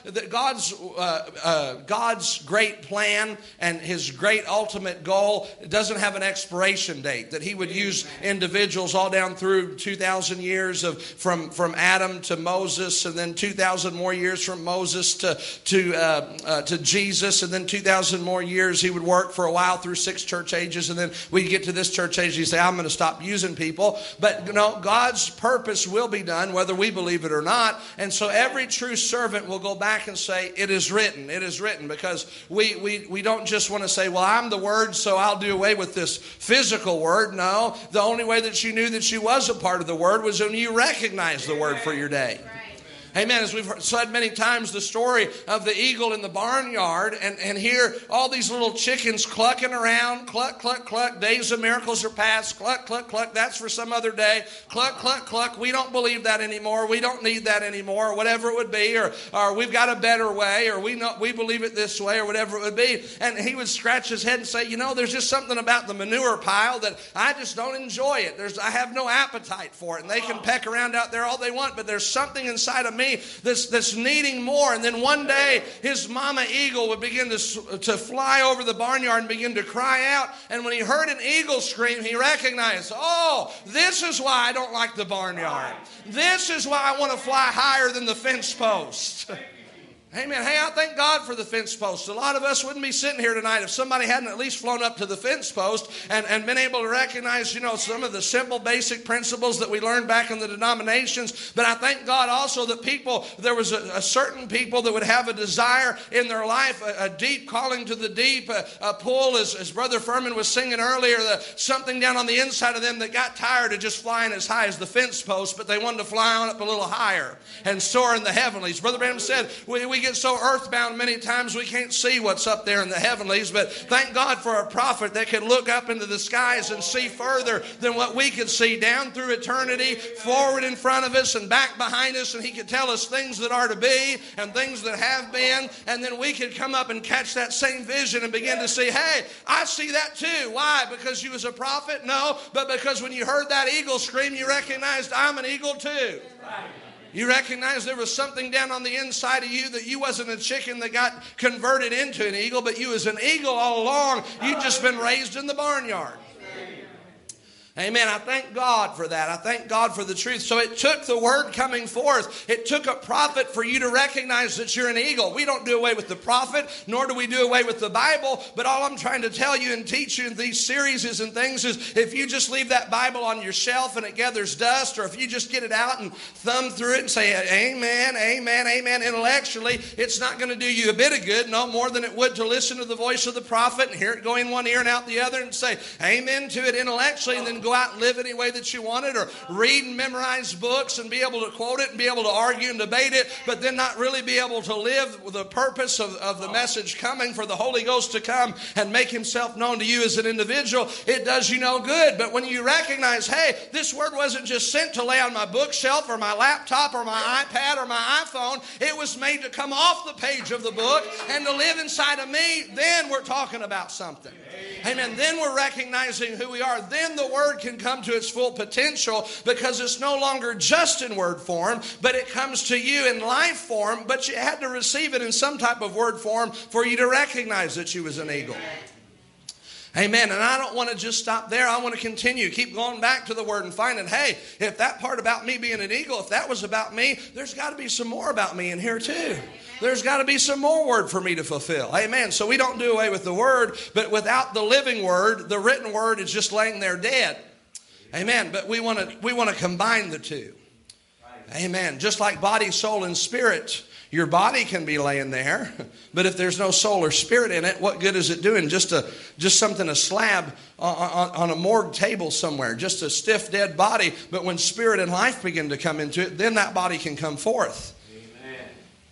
God's great plan and his great ultimate goal doesn't have an expiration date, that he would use individuals all down through 2,000 years from Adam to Moses, and then 2,000 more years from Moses to Jesus, and then 2,000 more years he would work for a while through 6 church ages, and then we get to this church age and you say, I'm going to stop using people. But God's purpose will be done whether we believe it or not. And so every true servant will go back and say, it is written, because we don't just want to say, well, I'm the word, so I'll do away with this physical word. No, the only way that you knew that she was a part of the word was when you recognized the word for your day. Amen. As we've said many times, the story of the eagle in the barnyard, and here all these little chickens clucking around, cluck, cluck, cluck. Days of miracles are past. Cluck, cluck, cluck. That's for some other day. Cluck, cluck, cluck. We don't believe that anymore. We don't need that anymore, or whatever it would be, or we've got a better way, or we believe it this way, or whatever it would be. And he would scratch his head and say, there's just something about the manure pile that I just don't enjoy it. I have no appetite for it. And they can peck around out there all they want, but there's something inside of me that's needing more. And then one day his mama eagle would begin to fly over the barnyard and begin to cry out. And when he heard an eagle scream, he recognized, this is why I don't like the barnyard. This is why I want to fly higher than the fence post. Amen. Hey, I thank God for the fence post. A lot of us wouldn't be sitting here tonight if somebody hadn't at least flown up to the fence post and been able to recognize, some of the simple basic principles that we learned back in the denominations. But I thank God also that there was a certain people that would have a desire in their life, a deep calling to the deep, a pull, as Brother Furman was singing earlier, something down on the inside of them that got tired of just flying as high as the fence post, but they wanted to fly on up a little higher and soar in the heavenlies. Brother Branham said, we get so earthbound many times we can't see what's up there in the heavenlies, but thank God for a prophet that could look up into the skies and see further than what we could see, down through eternity, forward in front of us and back behind us, and he could tell us things that are to be and things that have been, and then we could come up and catch that same vision and begin to see, hey, I see that too. Why? Because you was a prophet? No, but because when you heard that eagle scream, you recognized I'm an eagle too. You recognize there was something down on the inside of you, that you wasn't a chicken that got converted into an eagle, but you was an eagle all along. You'd just been raised in the barnyard. Amen. I thank God for that. I thank God for the truth. So it took the word coming forth. It took a prophet for you to recognize that you're an eagle. We don't do away with the prophet, nor do we do away with the Bible. But all I'm trying to tell you and teach you in these series and things is, if you just leave that Bible on your shelf and it gathers dust, or if you just get it out and thumb through it and say, amen, amen, amen, intellectually, it's not going to do you a bit of good, no more than it would to listen to the voice of the prophet and hear it go in one ear and out the other and say amen to it intellectually, and then go out and live any way that you want it, or read and memorize books and be able to quote it and be able to argue and debate it, but then not really be able to live with the purpose of the message coming, for the Holy Ghost to come and make himself known to you as an individual. It does you no good. But when you recognize, hey, this word wasn't just sent to lay on my bookshelf or my laptop or my iPad or my iPhone, it was made to come off the page of the book and to live inside of me, then we're talking about something. Amen. Then we're recognizing who we are. Then the word can come to its full potential, because it's no longer just in word form, but it comes to you in life form. But you had to receive it in some type of word form for you to recognize that you was an eagle. Amen. And I don't want to just stop there. I want to continue. Keep going back to the word and finding, hey, if that part about me being an eagle, if that was about me, there's got to be some more about me in here too. There's got to be some more word for me to fulfill. Amen. So we don't do away with the word, but without the living word, the written word is just laying there dead. Amen. But we want to combine the two. Amen. Just like body, soul, and spirit. Your body can be laying there, but if there's no soul or spirit in it, what good is it doing? Just something, a slab on a morgue table somewhere, just a stiff, dead body. But when spirit and life begin to come into it, then that body can come forth.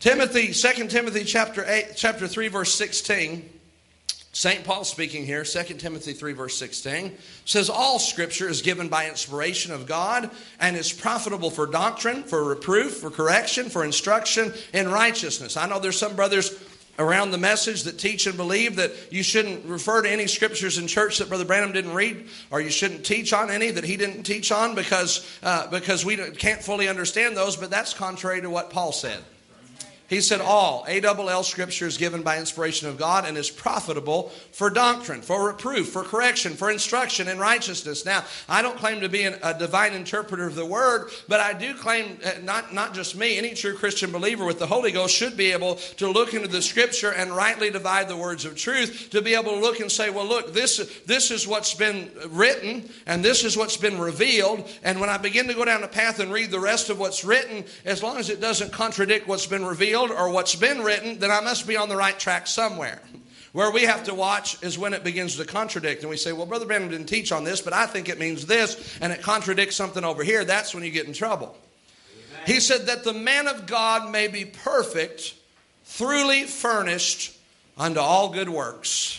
Timothy, 2 Timothy chapter 3, verse 16. St. Paul speaking here, 2 Timothy 3, verse 16, says, all Scripture is given by inspiration of God and is profitable for doctrine, for reproof, for correction, for instruction in righteousness. I know there's some brothers around the message that teach and believe that you shouldn't refer to any scriptures in church that Brother Branham didn't read, or you shouldn't teach on any that he didn't teach on because we can't fully understand those, but that's contrary to what Paul said. He said all, A-double-L, Scripture is given by inspiration of God and is profitable for doctrine, for reproof, for correction, for instruction in righteousness. Now, I don't claim to be a divine interpreter of the Word, but I do claim, not just me, any true Christian believer with the Holy Ghost should be able to look into the Scripture and rightly divide the words of truth, to be able to look and say, well, look, this is what's been written, and this is what's been revealed, and when I begin to go down the path and read the rest of what's written, as long as it doesn't contradict what's been revealed, or what's been written, then I must be on the right track somewhere. Where we have to watch is when it begins to contradict. And we say, well, Brother Branham didn't teach on this, but I think it means this, and it contradicts something over here. That's when you get in trouble. Amen. He said that the man of God may be perfect, thoroughly furnished unto all good works.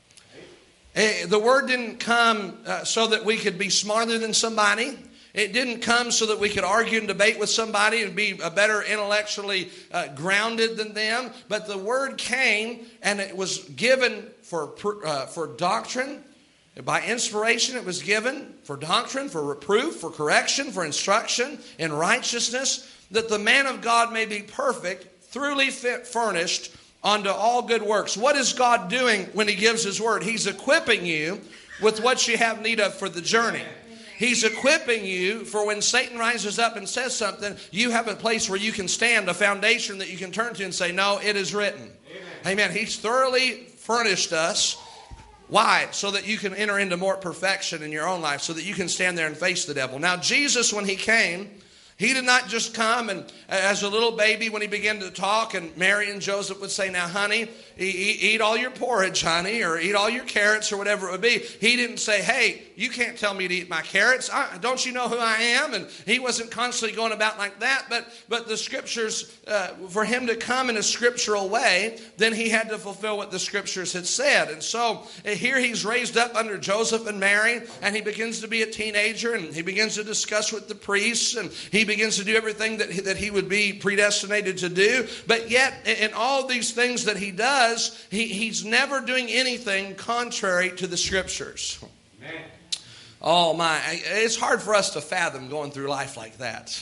The word didn't come so that we could be smarter than somebody. It didn't come so that we could argue and debate with somebody and be a better intellectually grounded than them. But the word came, and it was given for doctrine. By inspiration, it was given for doctrine, for reproof, for correction, for instruction in righteousness, that the man of God may be perfect, thoroughly furnished unto all good works. What is God doing when He gives His word? He's equipping you with what you have need of for the journey. He's equipping you for when Satan rises up and says something, you have a place where you can stand, a foundation that you can turn to and say, no, it is written. Amen. He's thoroughly furnished us. Why? So that you can enter into more perfection in your own life, so that you can stand there and face the devil. Now, Jesus, when He came, He did not just come and as a little baby when He began to talk, and Mary and Joseph would say, now, honey, eat all your porridge, honey, or eat all your carrots, or whatever it would be. He didn't say, hey, you can't tell me to eat my carrots. Don't you know who I am? And He wasn't constantly going about like that. But the Scriptures, for Him to come in a scriptural way, then He had to fulfill what the Scriptures had said. And so here He's raised up under Joseph and Mary, and He begins to be a teenager, and He begins to discuss with the priests, and He begins to do everything that he would be predestinated to do. But yet, in all these things that He does, he's never doing anything contrary to the Scriptures. Amen. Oh my, it's hard for us to fathom going through life like that.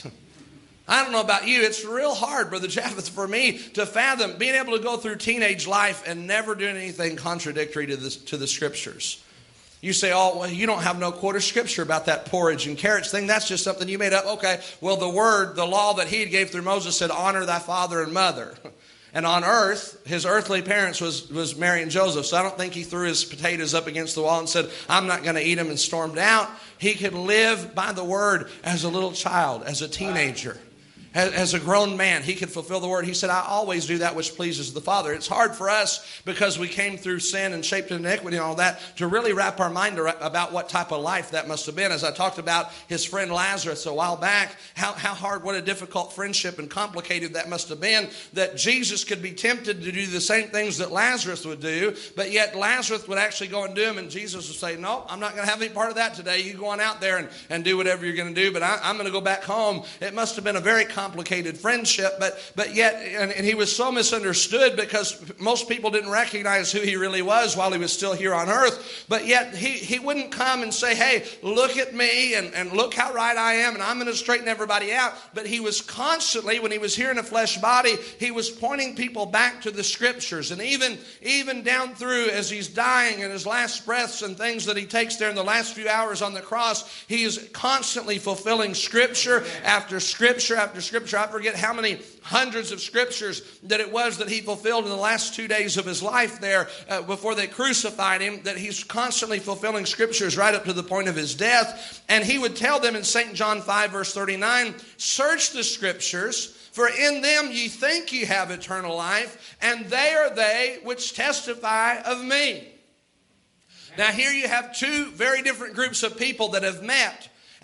I don't know about you, it's real hard, Brother Japheth, for me to fathom being able to go through teenage life and never doing anything contradictory to the Scriptures. You say, oh, well, you don't have no quote of Scripture about that porridge and carrots thing. That's just something you made up. Okay, well, the word, the law that He gave through Moses said, honor thy father and mother. And on earth, His earthly parents was Mary and Joseph. So I don't think He threw His potatoes up against the wall and said, I'm not going to eat them, and stormed out. He could live by the word as a little child, as a teenager. As a grown man, he could fulfill the word. He said, I always do that which pleases the Father. It's hard for us, because we came through sin and shaped in iniquity and all that, to really wrap our mind about what type of life that must have been. As I talked about his friend Lazarus a while back, how hard, what a difficult friendship and complicated that must have been, that Jesus could be tempted to do the same things that Lazarus would do, but yet Lazarus would actually go and do them, and Jesus would say, no, I'm not going to have any part of that today. You go on out there and do whatever you're going to do, but I'm going to go back home. It must have been a very complicated friendship, but yet, and he was so misunderstood, because most people didn't recognize who he really was while he was still here on earth. But yet he wouldn't come and say, hey, look at me and look how right I am, and I'm going to straighten everybody out. But he was constantly, when he was here in a flesh body, he was pointing people back to the Scriptures. And even down through, as he's dying and his last breaths and things that he takes there in the last few hours on the cross, he is constantly fulfilling Scripture after Scripture after Scripture. I forget how many hundreds of Scriptures that it was that he fulfilled in the last 2 days of his life there before they crucified him, that he's constantly fulfilling Scriptures right up to the point of his death. And he would tell them in St. John 5 verse 39, search the Scriptures, for in them ye think ye have eternal life, and they are they which testify of me. Now here you have two very different groups of people that have met.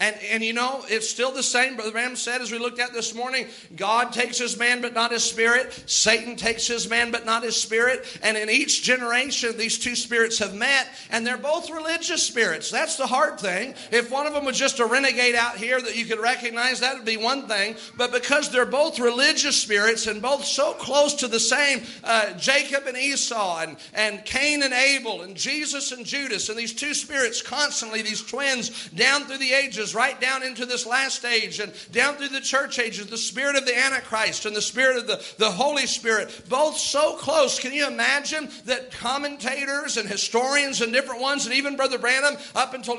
And you know, it's still the same. Brother Branham said, as we looked at this morning, God takes his man but not his spirit. Satan takes his man but not his spirit. And in each generation, these two spirits have met, and they're both religious spirits. That's the hard thing. If one of them was just a renegade out here that you could recognize, that would be one thing. But because they're both religious spirits and both so close to the same, Jacob and Esau and Cain and Abel and Jesus and Judas, and these two spirits constantly, these twins, down through the ages, right down into this last age and down through the church ages, the spirit of the Antichrist and the spirit of the Holy Spirit, both so close. Can you imagine that commentators and historians and different ones, and even Brother Branham up until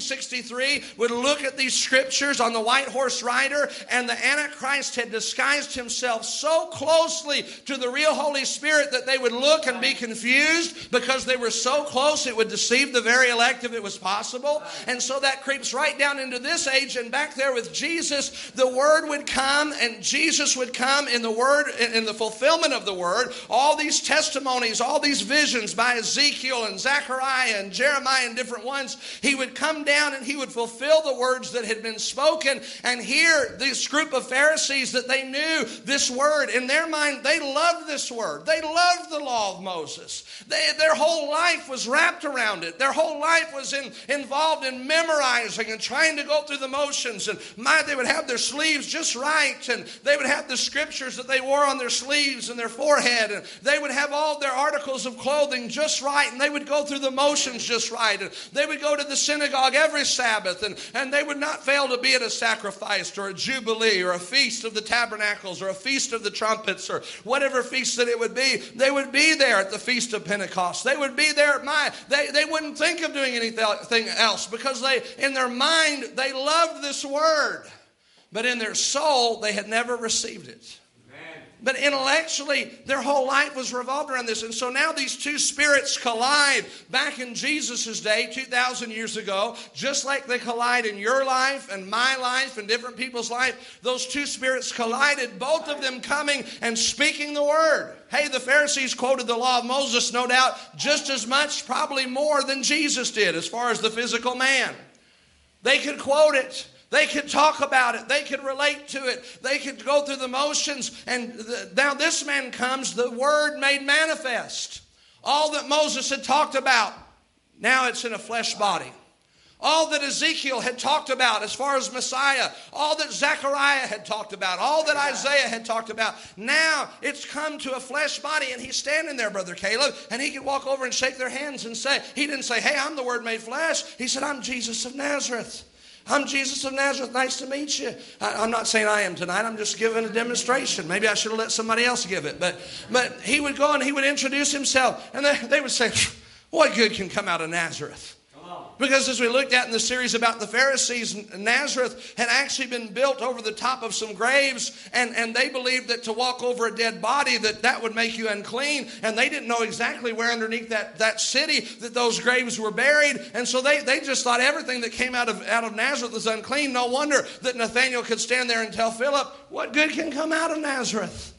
1963 would look at these scriptures on the white horse rider, and the Antichrist had disguised himself so closely to the real Holy Spirit that they would look and be confused because they were so close it would deceive the very elect if it was possible. And so that creeps right down into this age, and back there with Jesus, the Word would come and Jesus would come in the Word, in the fulfillment of the Word. All these testimonies, all these visions by Ezekiel and Zechariah and Jeremiah and different ones, he would come down and he would fulfill the words that had been spoken. And here, this group of Pharisees, that they knew this Word. In their mind, they loved this Word. They loved the law of Moses. Their whole life was wrapped around it. Their whole life was involved in memorizing and trying to go through the motions. And they would have their sleeves just right, and they would have the scriptures that they wore on their sleeves and their forehead, and they would have all their articles of clothing just right, and they would go through the motions just right, and they would go to the synagogue every Sabbath, and they would not fail to be at a sacrifice or a jubilee or a feast of the tabernacles or a feast of the trumpets or whatever feast that it would be. They would be there at the feast of Pentecost. They would be there at they wouldn't think of doing anything else because in their mind they loved this Word, but in their soul they had never received it. But intellectually, their whole life was revolved around this. And so now these two spirits collide back in Jesus' day, 2,000 years ago, just like they collide in your life and my life and different people's life. Those two spirits collided, both of them coming and speaking the Word. Hey, the Pharisees quoted the law of Moses, no doubt, just as much, probably more than Jesus did as far as the physical man. They could quote it. They could talk about it. They could relate to it. They could go through the motions. And now this man comes, the Word made manifest. All that Moses had talked about, now it's in a flesh body. All that Ezekiel had talked about as far as Messiah, all that Zechariah had talked about, all that Isaiah had talked about, now it's come to a flesh body, and he's standing there, Brother Caleb, and he could walk over and shake their hands and say, he didn't say, hey, I'm the Word made flesh. He said, I'm Jesus of Nazareth. I'm Jesus of Nazareth. Nice to meet you. I'm not saying I am tonight. I'm just giving a demonstration. Maybe I should have let somebody else give it. But he would go and he would introduce himself. And they would say, what good can come out of Nazareth? Because as we looked at in the series about the Pharisees, Nazareth had actually been built over the top of some graves, and they believed that to walk over a dead body, that would make you unclean, and they didn't know exactly where underneath that city that those graves were buried, and so they just thought everything that came out of Nazareth was unclean. No wonder that Nathanael could stand there and tell Philip, what good can come out of Nazareth?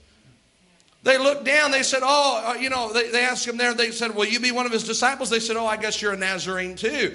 They looked down, they said, they asked him there, they said, will you be one of his disciples? They said, I guess you're a Nazarene too.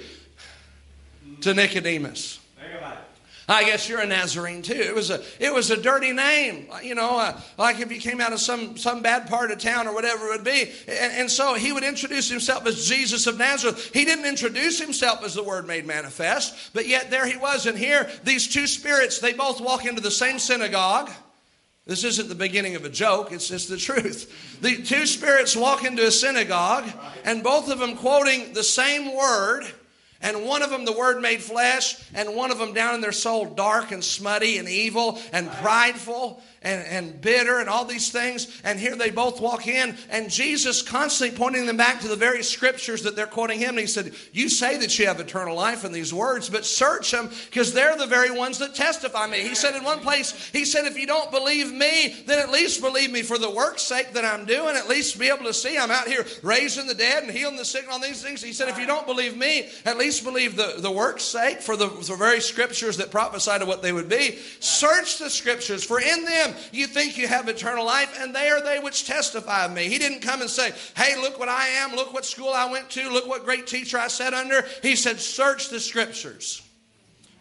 To Nicodemus. I guess you're a Nazarene too. It was a dirty name, like if you came out of some bad part of town or whatever it would be. And so he would introduce himself as Jesus of Nazareth. He didn't introduce himself as the Word made manifest, but yet there he was. And here, these two spirits, they both walk into the same synagogue. This isn't the beginning of a joke, it's just the truth. The two spirits walk into a synagogue, and both of them quoting the same Word. And one of them, the Word made flesh, and one of them down in their soul, dark and smutty and evil and prideful and bitter and all these things. And here they both walk in, and Jesus constantly pointing them back to the very scriptures that they're quoting him. And he said, you say that you have eternal life in these words, but search them because they're the very ones that testify me. He said in one place, he said, if you don't believe me, then at least believe me for the work's sake that I'm doing. At least be able to see I'm out here raising the dead and healing the sick and all these things. He said, if you don't believe me, at least believe the work's sake for the very scriptures that prophesy to what they would be. Search the scriptures, for in them you think you have eternal life, and they are they which testify of me. He didn't come and say, hey, look what I am, look what school I went to, look what great teacher I sat under. He said, search the scriptures.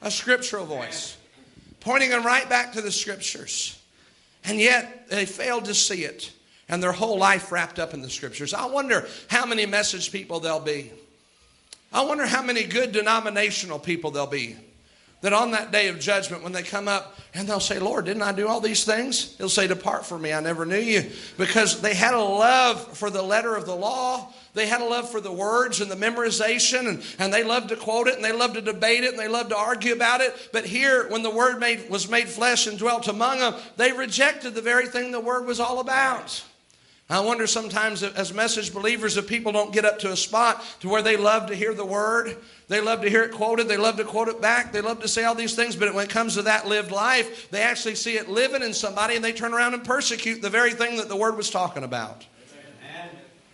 a scriptural voice, pointing them right back to the Scriptures. And yet they failed to see it, and their whole life wrapped up in the Scriptures. I wonder how many message people there'll be. I wonder how many good denominational people there'll be that on that day of judgment, when they come up and they'll say, Lord, didn't I do all these things? He'll say, depart from me, I never knew you. Because they had a love for the letter of the law. They had a love for the words and the memorization, and they loved to quote it, and they loved to debate it, and they loved to argue about it. But here, when the Word was made flesh and dwelt among them, they rejected the very thing the Word was all about. I wonder sometimes as message believers if people don't get up to a spot to where they love to hear the Word. They love to hear it quoted. They love to quote it back. They love to say all these things. But when it comes to that lived life, they actually see it living in somebody, and they turn around and persecute the very thing that the Word was talking about. Amen.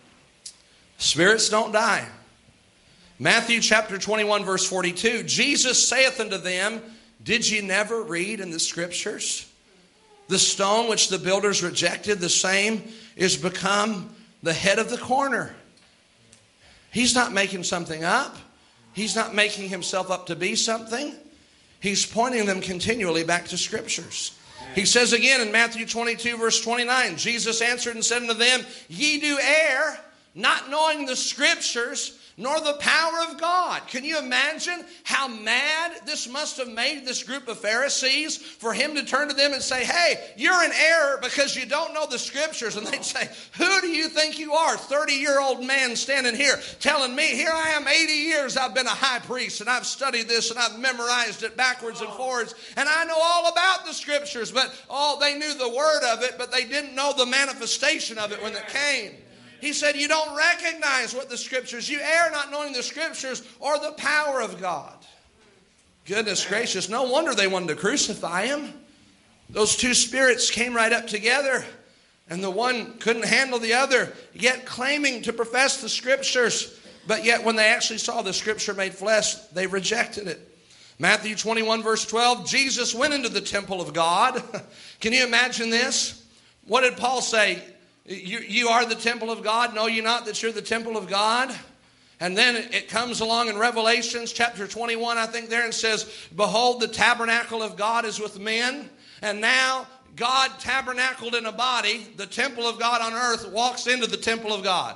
Spirits don't die. Matthew chapter 21 verse 42. Jesus saith unto them, did ye never read in the Scriptures? The stone which the builders rejected, the same is become the head of the corner. He's not making something up. He's not making himself up to be something. He's pointing them continually back to Scriptures. He says again in Matthew 22 verse 29, Jesus answered and said unto them, ye do err, not knowing the Scriptures, nor the power of God. Can you imagine how mad this must have made this group of Pharisees for him to turn to them and say, hey, you're in error because you don't know the Scriptures. And they'd say, who do you think you are? 30-year-old man standing here telling me, here I am, 80 years I've been a high priest, and I've studied this, and I've memorized it backwards and forwards, and I know all about the Scriptures. But they knew the word of it, but they didn't know the manifestation of it when it came. He said, you don't recognize what the Scriptures, you err not knowing the Scriptures or the power of God. Goodness gracious, no wonder they wanted to crucify him. Those two spirits came right up together, and the one couldn't handle the other, yet claiming to profess the Scriptures, but yet when they actually saw the Scripture made flesh, they rejected it. Matthew 21 verse 12, Jesus went into the temple of God. Can you imagine this? What did Paul say? You are the temple of God. Know you not that you're the temple of God? And then it comes along in Revelations chapter 21, I think there, and says, behold, the tabernacle of God is with men. And now God tabernacled in a body, the temple of God on earth, walks into the temple of God.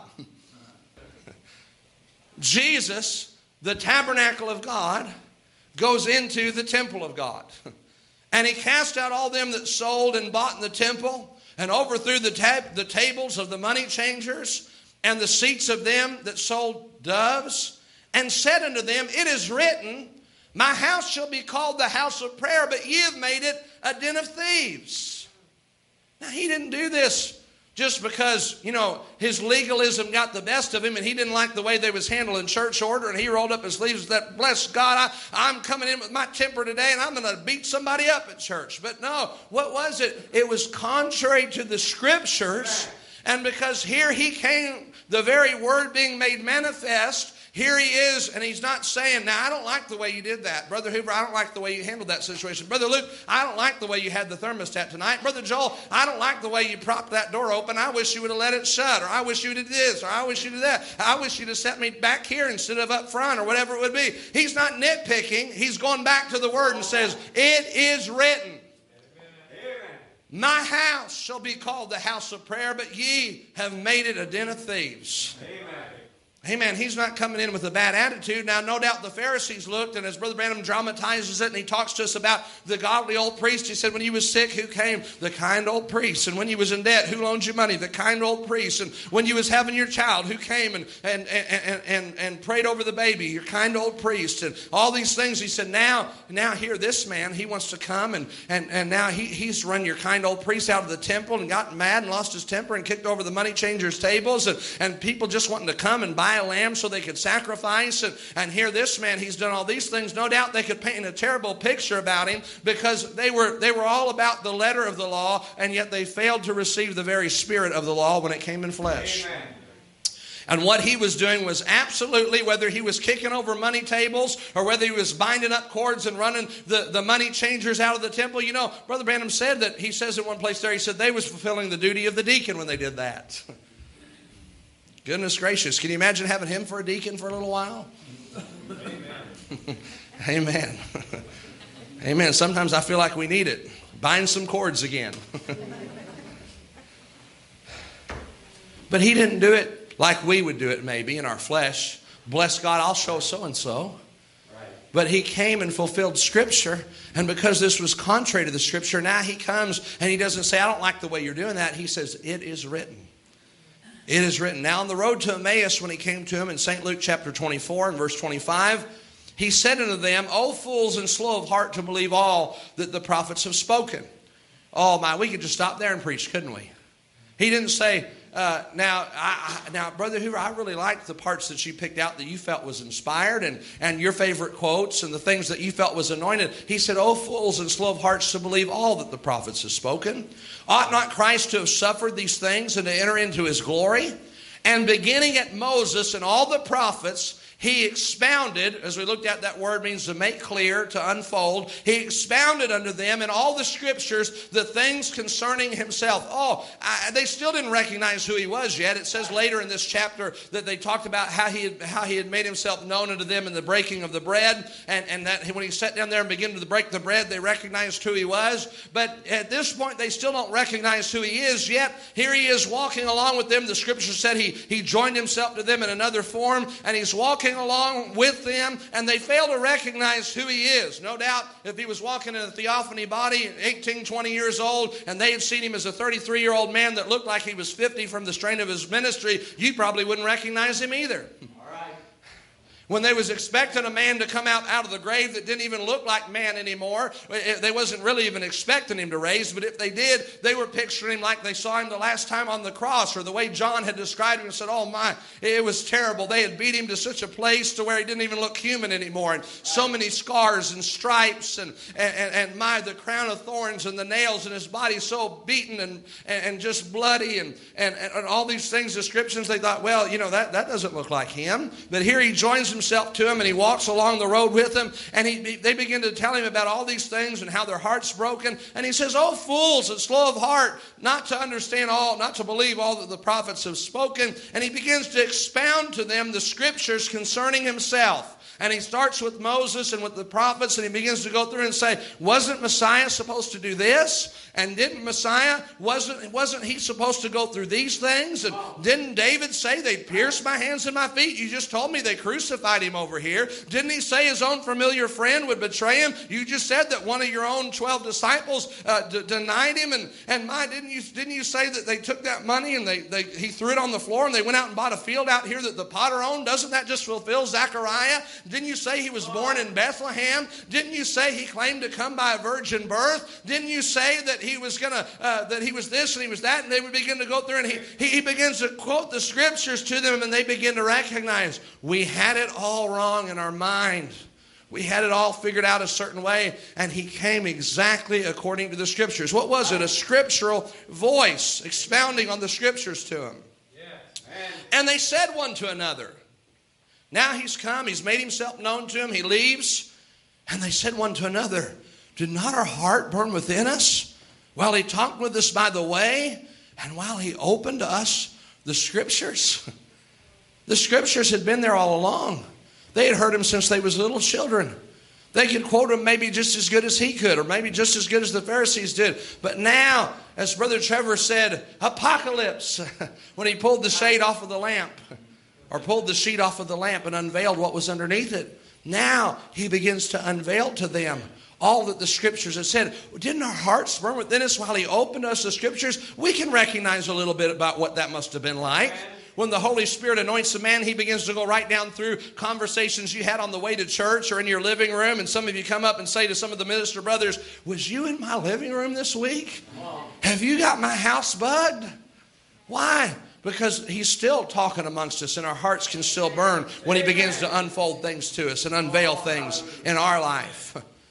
Jesus, the tabernacle of God, goes into the temple of God. And he cast out all them that sold and bought in the temple, and overthrew the tables of the money changers and the seats of them that sold doves, and said unto them, it is written, my house shall be called the house of prayer, but ye have made it a den of thieves. Now he didn't do this just because, his legalism got the best of him and he didn't like the way they was handling church order, and he rolled up his sleeves and said, bless God, I'm coming in with my temper today and I'm going to beat somebody up at church. But no, what was it? It was contrary to the Scriptures. And because here he came, the very word being made manifest, here he is, and he's not saying, now, I don't like the way you did that. Brother Hoover, I don't like the way you handled that situation. Brother Luke, I don't like the way you had the thermostat tonight. Brother Joel, I don't like the way you propped that door open. I wish you would have let it shut, or I wish you did this, or I wish you did that. I wish you'd have set me back here instead of up front, or whatever it would be. He's not nitpicking. He's going back to the Word and says, it is written. My house shall be called the house of prayer, but ye have made it a den of thieves. Amen. Amen. He's not coming in with a bad attitude. Now, no doubt the Pharisees looked, and as Brother Branham dramatizes it, and he talks to us about the godly old priest, he said, when you was sick, who came? The kind old priest. And when you was in debt, who loaned you money? The kind old priest. And when you was having your child, who came and prayed over the baby? Your kind old priest. And all these things. He said, now here, this man, he wants to come, and now he's run your kind old priest out of the temple and gotten mad and lost his temper and kicked over the money changers' tables, and people just wanting to come and buy a lamb so they could sacrifice. And here this man, he's done all these things. No doubt they could paint a terrible picture about him, because they were all about the letter of the law, and yet they failed to receive the very spirit of the law when it came in flesh. Amen. And what he was doing was absolutely, whether he was kicking over money tables or whether he was binding up cords and running the money changers out of the temple. Brother Branham said that, he says in one place there, he said they was fulfilling the duty of the deacon when they did that. Goodness gracious. Can you imagine having him for a deacon for a little while? Amen. Amen. Amen. Sometimes I feel like we need it. Bind some cords again. But he didn't do it like we would do it maybe in our flesh. Bless God, I'll show so-and-so. But he came and fulfilled Scripture. And because this was contrary to the Scripture, now he comes and he doesn't say, I don't like the way you're doing that. He says, it is written. It is written. Now on the road to Emmaus, when he came to him in St. Luke chapter 24 and verse 25, he said unto them, O fools and slow of heart to believe all that the prophets have spoken. Oh my, we could just stop there and preach, couldn't we? He didn't say, now, Brother Hoover, I really liked the parts that you picked out that you felt was inspired and your favorite quotes and the things that you felt was anointed. He said, O fools and slow of hearts to believe all that the prophets have spoken. Ought not Christ to have suffered these things and to enter into his glory? And beginning at Moses and all the prophets, he expounded, as we looked at, that word means to make clear, to unfold. He expounded unto them in all the Scriptures the things concerning himself. They still didn't recognize who he was yet. It says later in this chapter that they talked about how he had made himself known unto them in the breaking of the bread, and that when he sat down there and began to break the bread, they recognized who he was. But at this point, they still don't recognize who he is yet. Here he is walking along with them. The Scripture said he joined himself to them in another form, and he's walking along with them, and they fail to recognize who he is. No doubt, if he was walking in a theophany body, 18, 20 years old, and they had seen him as a 33-year-old man that looked like he was 50 from the strain of his ministry, you probably wouldn't recognize him either. When they was expecting a man to come out of the grave that didn't even look like man anymore, they wasn't really even expecting him to raise, but if they did, they were picturing him like they saw him the last time on the cross, or the way John had described him and said, oh my, it was terrible. They had beat him to such a place to where he didn't even look human anymore, and so many scars and stripes, and the crown of thorns and the nails in his body so beaten and just bloody, and all these things, descriptions. They thought, well, that doesn't look like him. But here he joins himself to him, and he walks along the road with them, and they begin to tell him about all these things and how their heart's broken. And he says, oh fools and slow of heart, not to understand all, not to believe all that the prophets have spoken. And he begins to expound to them the Scriptures concerning himself. And he starts with Moses and with the prophets, and he begins to go through and say, wasn't Messiah supposed to do this? And didn't Messiah, wasn't he supposed to go through these things? And didn't David say they pierced my hands and my feet? You just told me they crucified him over here. Didn't he say his own familiar friend would betray him? You just said that one of your own 12 disciples denied him. And didn't you say that they took that money and he threw it on the floor and they went out and bought a field out here that the potter owned? Doesn't that just fulfill Zechariah? Didn't you say he was born in Bethlehem? Didn't you say he claimed to come by a virgin birth? Didn't you say that he was that he was this and he was that? And they would begin to go through, and he begins to quote the Scriptures to them, and they begin to recognize we had it all wrong in our mind. We had it all figured out a certain way, and he came exactly according to the Scriptures. What was it? A scriptural voice expounding on the Scriptures to him. And they said one to another. Now he's come, he's made himself known to him, he leaves, and they said one to another, did not our heart burn within us while he talked with us by the way, and while he opened to us the Scriptures? The Scriptures had been there all along. They had heard him since they was little children. They could quote him maybe just as good as he could, or maybe just as good as the Pharisees did. But now, as Brother Trevor said, apocalypse, when he pulled the shade off of the lamp, or pulled the sheet off of the lamp and unveiled what was underneath it. Now he begins to unveil to them all that the Scriptures have said. Didn't our hearts burn within us while he opened us the Scriptures? We can recognize a little bit about what that must have been like. When the Holy Spirit anoints a man, he begins to go right down through conversations you had on the way to church or in your living room. And some of you come up and say to some of the minister brothers, was you in my living room this week? Have you got my house bugged? Why? Because he's still talking amongst us, and our hearts can still burn when he begins to unfold things to us and unveil things in our life.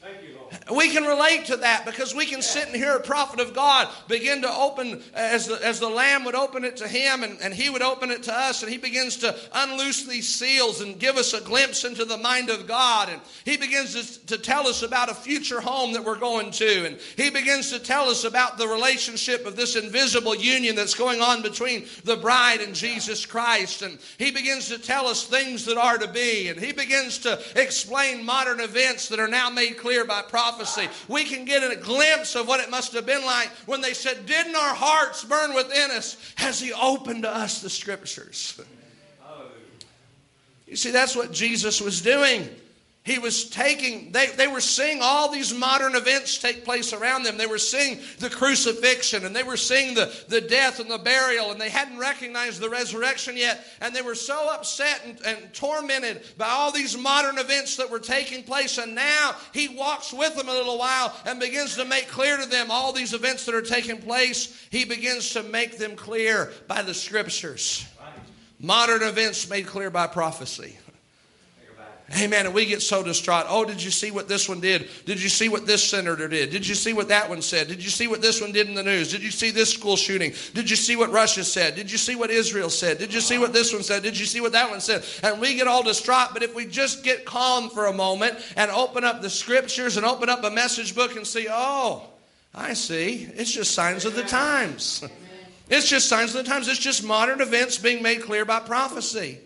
We can relate to that because we can sit and hear a prophet of God begin to open, as the Lamb would open it to him, and he would open it to us, and he begins to unloose these seals and give us a glimpse into the mind of God. And he begins to tell us about a future home that we're going to. And he begins to tell us about the relationship of this invisible union that's going on between the bride and Jesus Christ. And he begins to tell us things that are to be. And he begins to explain modern events that are now made clear by prophets prophecy. We can get a glimpse of what it must have been like when they said, didn't our hearts burn within us as he opened to us the Scriptures? You see, that's what Jesus was doing. He was taking, they were seeing all these modern events take place around them. They were seeing the crucifixion, and they were seeing the death and the burial, and they hadn't recognized the resurrection yet. And they were so upset and tormented by all these modern events that were taking place. And now he walks with them a little while and begins to make clear to them all these events that are taking place. He begins to make them clear by the Scriptures. Modern events made clear by prophecy. Amen. And we get so distraught. Oh, did you see what this one did? Did you see what this senator did? Did you see what that one said? Did you see what this one did in the news? Did you see this school shooting? Did you see what Russia said? Did you see what Israel said? Did you see what this one said? Did you see what that one said? And we get all distraught. But if we just get calm for a moment and open up the Scriptures and open up a message book and see, oh, I see. It's just signs of the times. It's just signs of the times. It's just modern events being made clear by prophecy.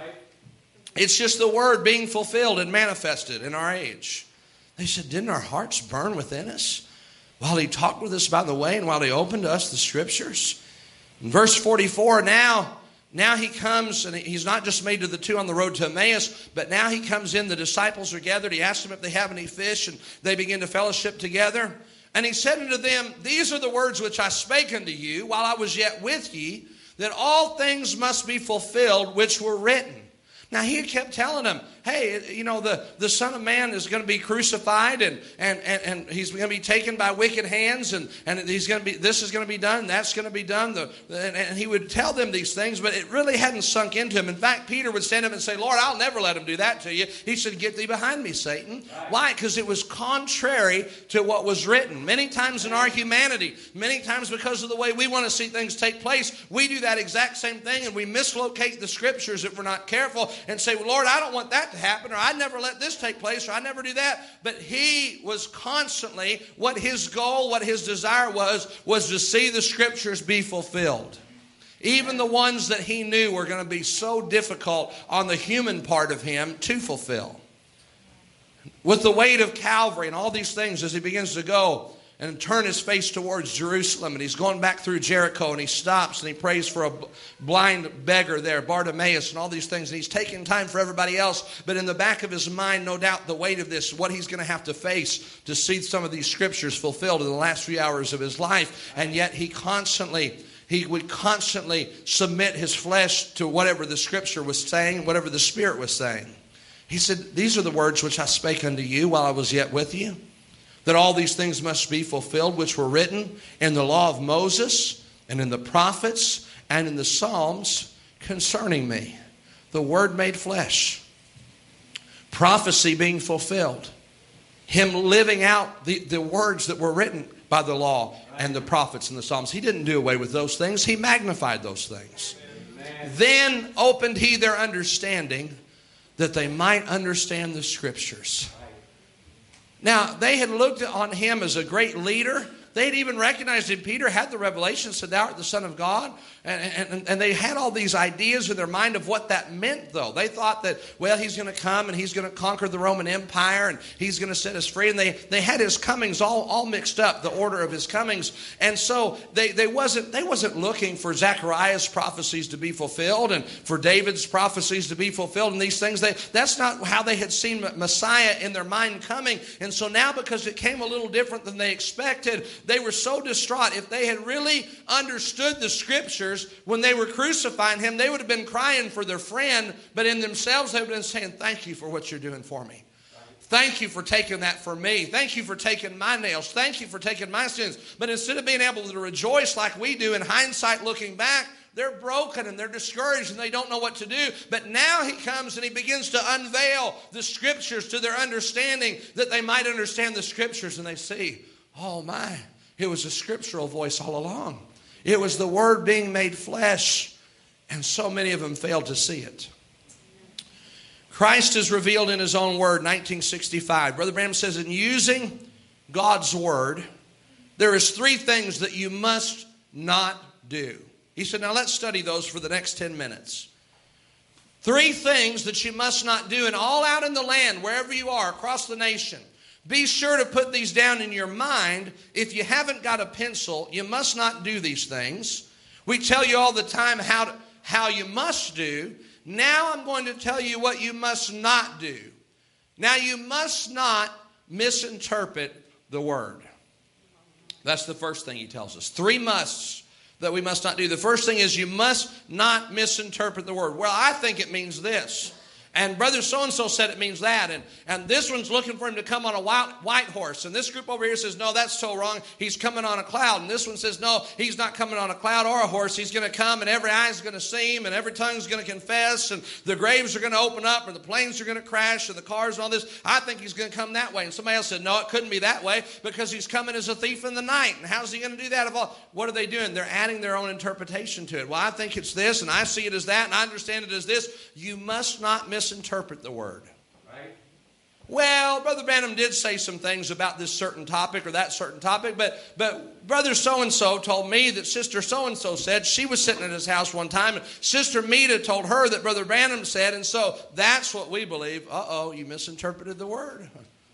It's just the word being fulfilled and manifested in our age. They said, didn't our hearts burn within us while he talked with us about the way and while he opened to us the Scriptures? In verse 44, now he comes, and he's not just made to the two on the road to Emmaus, but now he comes in, the disciples are gathered. He asks them if they have any fish, and they begin to fellowship together. And he said unto them, these are the words which I spake unto you while I was yet with ye, that all things must be fulfilled which were written. Now, he kept telling them, hey, you know, the Son of Man is going to be crucified and he's going to be taken by wicked hands and he's going to be, this is going to be done, that's going to be done. And he would tell them these things, but it really hadn't sunk into him. In fact, Peter would stand up and say, Lord, I'll never let him do that to you. He said, get thee behind me, Satan. Right. Why? Because it was contrary to what was written. Many times in our humanity, many times because of the way we want to see things take place, we do that exact same thing and we mislocate the Scriptures if we're not careful and say, well, Lord, I don't want that to happen, or I'd never let this take place, or I'd never do that. But he was constantly, what his goal, what his desire was to see the Scriptures be fulfilled. Even the ones that he knew were going to be so difficult on the human part of him to fulfill. With the weight of Calvary and all these things as he begins to go and turn his face towards Jerusalem, and he's going back through Jericho, and he stops and he prays for a blind beggar there, Bartimaeus, and all these things, and he's taking time for everybody else, but in the back of his mind, no doubt, the weight of this, what he's going to have to face to see some of these Scriptures fulfilled in the last few hours of his life. And yet he would constantly submit his flesh to whatever the Scripture was saying, whatever the Spirit was saying. He said, these are the words which I spake unto you while I was yet with you, that all these things must be fulfilled which were written in the law of Moses and in the prophets and in the Psalms concerning me. The Word made flesh. Prophecy being fulfilled. Him living out the words that were written by the law and the prophets and the Psalms. He didn't do away with those things. He magnified those things. Amen. Then opened he their understanding that they might understand the Scriptures. Now, they had looked on him as a great leader. They had even recognized him. Peter had the revelation, said, thou art the Son of God. And they had all these ideas in their mind of what that meant, though. They thought that, well, he's going to come and he's going to conquer the Roman Empire and he's going to set us free. And they had his comings all mixed up, the order of his comings. And so they wasn't looking for Zechariah's prophecies to be fulfilled and for David's prophecies to be fulfilled and these things. That's not how they had seen Messiah in their mind coming. And so now, because it came a little different than they expected, they were so distraught. If they had really understood the Scriptures when they were crucifying him, they would have been crying for their friend, but in themselves they would have been saying, thank you for what you're doing for me. Thank you for taking that for me. Thank you for taking my nails. Thank you for taking my sins. But instead of being able to rejoice like we do in hindsight looking back, they're broken and they're discouraged and they don't know what to do. But now he comes and he begins to unveil the Scriptures to their understanding, that they might understand the Scriptures. And they see, oh my, it was a scriptural voice all along. It was the Word being made flesh. And so many of them failed to see it. Christ is revealed in his own word, 1965. Brother Branham says, in using God's word, there is 3 things that you must not do. He said, now let's study those for the next 10 minutes. 3 things that you must not do, and all out in the land, wherever you are, across the nation. Be sure to put these down in your mind. If you haven't got a pencil, you must not do these things. We tell you all the time how you must do. Now I'm going to tell you what you must not do. Now you must not misinterpret the word. That's the first thing he tells us. 3 musts that we must not do. The first thing is you must not misinterpret the word. Well, I think it means this. And brother so-and-so said it means that. And this one's looking for him to come on a white horse. And this group over here says, no, that's so wrong. He's coming on a cloud. And this one says, no, he's not coming on a cloud or a horse. He's going to come and every eye is going to see him and every tongue is going to confess. And the graves are going to open up and the planes are going to crash and the cars and all this. I think he's going to come that way. And somebody else said, no, it couldn't be that way because he's coming as a thief in the night. And how's he going to do that? What are they doing? They're adding their own interpretation to it. Well, I think it's this and I see it as that and I understand it as this. You must not misinterpret the word. Right? Well, Brother Branham did say some things about this certain topic or that certain topic, but Brother so-and-so told me that Sister so-and-so said. She was sitting at his house one time, and Sister Meta told her that Brother Branham said, and so that's what we believe. Uh-oh, you misinterpreted the word.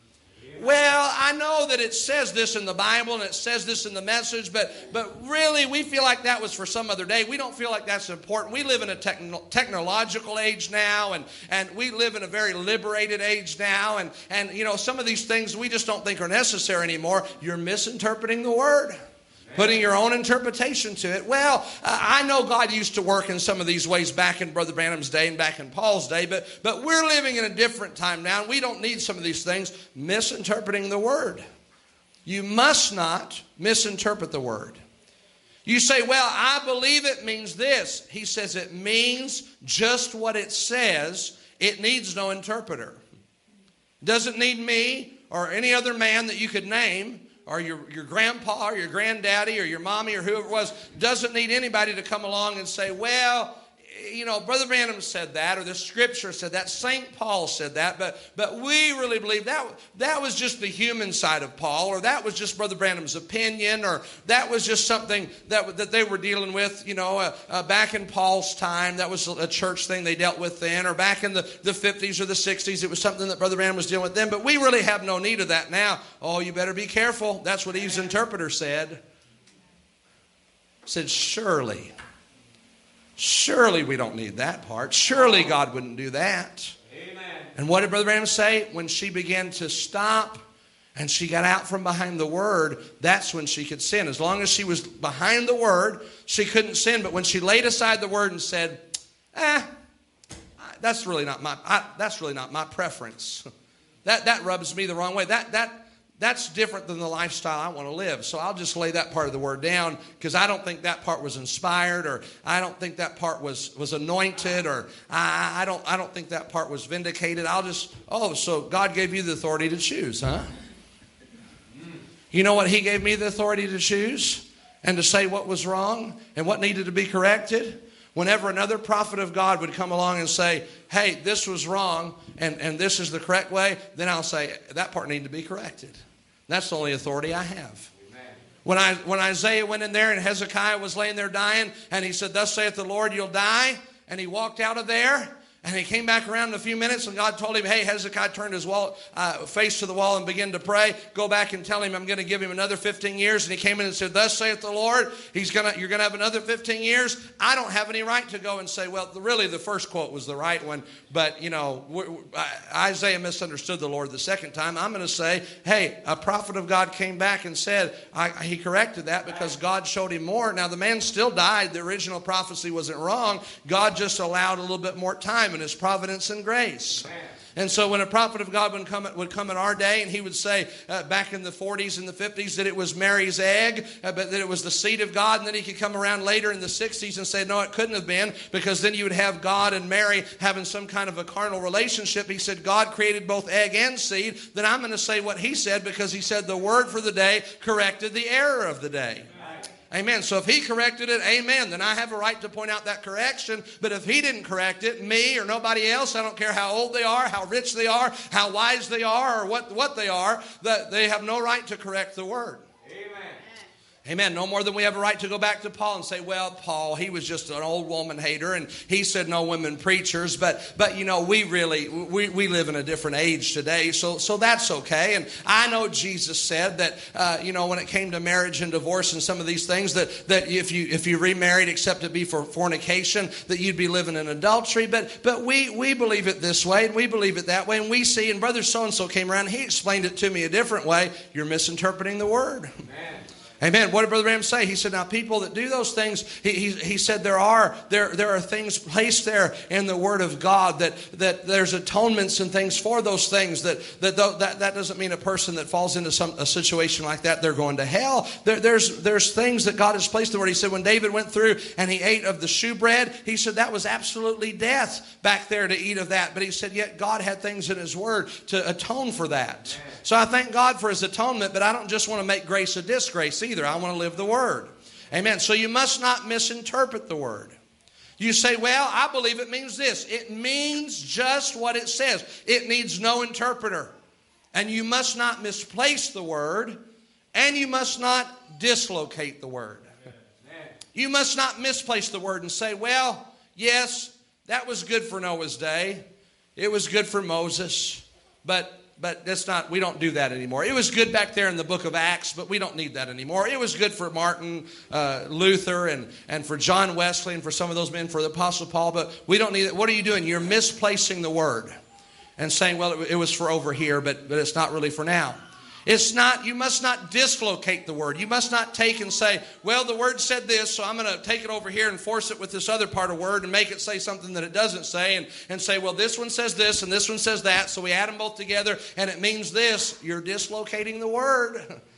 Well, I know that it says this in the Bible and it says this in the Message, but really we feel like that was for some other day. We don't feel like that's important. We live in a technological age now, and we live in a very liberated age now, and you know, some of these things we just don't think are necessary anymore. You're misinterpreting the Word. Putting your own interpretation to it. Well, I know God used to work in some of these ways back in Brother Branham's day and back in Paul's day, but we're living in a different time now, and we don't need some of these things. Misinterpreting the Word. You must not misinterpret the Word. You say, well, I believe it means this. He says it means just what it says. It needs no interpreter. Doesn't need me or any other man that you could name, or your grandpa or your granddaddy or your mommy or whoever it was, doesn't need anybody to come along and say, well, you know, Brother Branham said that, or the Scripture said that, St. Paul said that, but we really believe that was just the human side of Paul, or that was just Brother Branham's opinion, or that was just something that they were dealing with, you know, back in Paul's time. That was a church thing they dealt with then, or back in the 50s or the 60s, it was something that Brother Branham was dealing with then, but we really have no need of that now. Oh, you better be careful. That's what Eve's interpreter said. Said, surely we don't need that part. Surely God wouldn't do that. Amen. And what did Brother Branham say? When she began to stop and she got out from behind the Word, that's when she could sin. As long as she was behind the Word, she couldn't sin. But when she laid aside the Word and said, that's really not my preference. That rubs me the wrong way. That's different than the lifestyle I want to live. So I'll just lay that part of the Word down because I don't think that part was inspired, or I don't think that part was anointed, or I don't think that part was vindicated. So God gave you the authority to choose, huh? You know what He gave me the authority to choose and to say what was wrong and what needed to be corrected? Whenever another prophet of God would come along and say, hey, this was wrong and this is the correct way, then I'll say that part needed to be corrected. That's the only authority I have. Amen. When Isaiah went in there and Hezekiah was laying there dying, and he said, thus saith the Lord, you'll die. And he walked out of there, and he came back around in a few minutes, and God told him, hey, Hezekiah turned his face to the wall and began to pray. Go back and tell him I'm going to give him another 15 years. And he came in and said, thus saith the Lord, you're going to have another 15 years. I don't have any right to go and say, well, really the first quote was the right one. But, you know, Isaiah misunderstood the Lord the second time. I'm going to say, hey, a prophet of God came back and said, he corrected that because God showed him more. Now, the man still died. The original prophecy wasn't wrong. God just allowed a little bit more time in His providence and grace. Amen. And so when a prophet of God would come in our day, and he would say back in the 40s and the 50s that it was Mary's egg, but that it was the seed of God, and then he could come around later in the 60s and say, no, it couldn't have been, because then you would have God and Mary having some kind of a carnal relationship. He said God created both egg and seed. Then I'm going to say what he said, because he said the word for the day corrected the error of the day. Amen. So if he corrected it, amen, then I have a right to point out that correction. But if he didn't correct it, me or nobody else, I don't care how old they are, how rich they are, how wise they are, or what they are, that they have no right to correct the word. Amen. Amen. No more than we have a right to go back to Paul and say, well, Paul, he was just an old woman hater and he said no women preachers. But you know, we live in a different age today. So that's okay. And I know Jesus said that, you know, when it came to marriage and divorce and some of these things, that if you remarried except it be for fornication, that you'd be living in adultery. But we believe it this way and we believe it that way. And we see, and Brother so-and-so came around, he explained it to me a different way. You're misinterpreting the word. Amen. Amen. What did Brother Branham say? He said, now people that do those things, he said there are things placed there in the Word of God that there's atonements and things for those things. That doesn't mean a person that falls into a situation like that, they're going to hell. There's things that God has placed in the Word. He said when David went through and he ate of the shewbread, he said that was absolutely death back there to eat of that. But he said yet God had things in His Word to atone for that. So I thank God for His atonement, but I don't just want to make grace a disgrace either. I want to live the Word. Amen. So you must not misinterpret the Word. You say, well, I believe it means this. It means just what it says. It needs no interpreter. And you must not misplace the Word, and you must not dislocate the Word. You must not misplace the Word and say, well, yes, that was good for Noah's day. It was good for Moses, but that's not, we don't do that anymore. It was good back there in the book of Acts, but we don't need that anymore. It was good for Martin Luther and for John Wesley and for some of those men, for the Apostle Paul, but we don't need it. What are you doing? You're misplacing the Word and saying, well, it was for over here, but it's not really for now. It's not, you must not dislocate the Word. You must not take and say, well, the Word said this, so I'm going to take it over here and force it with this other part of Word and make it say something that it doesn't say and say, well, this one says this and this one says that, so we add them both together and it means this. You're dislocating the Word.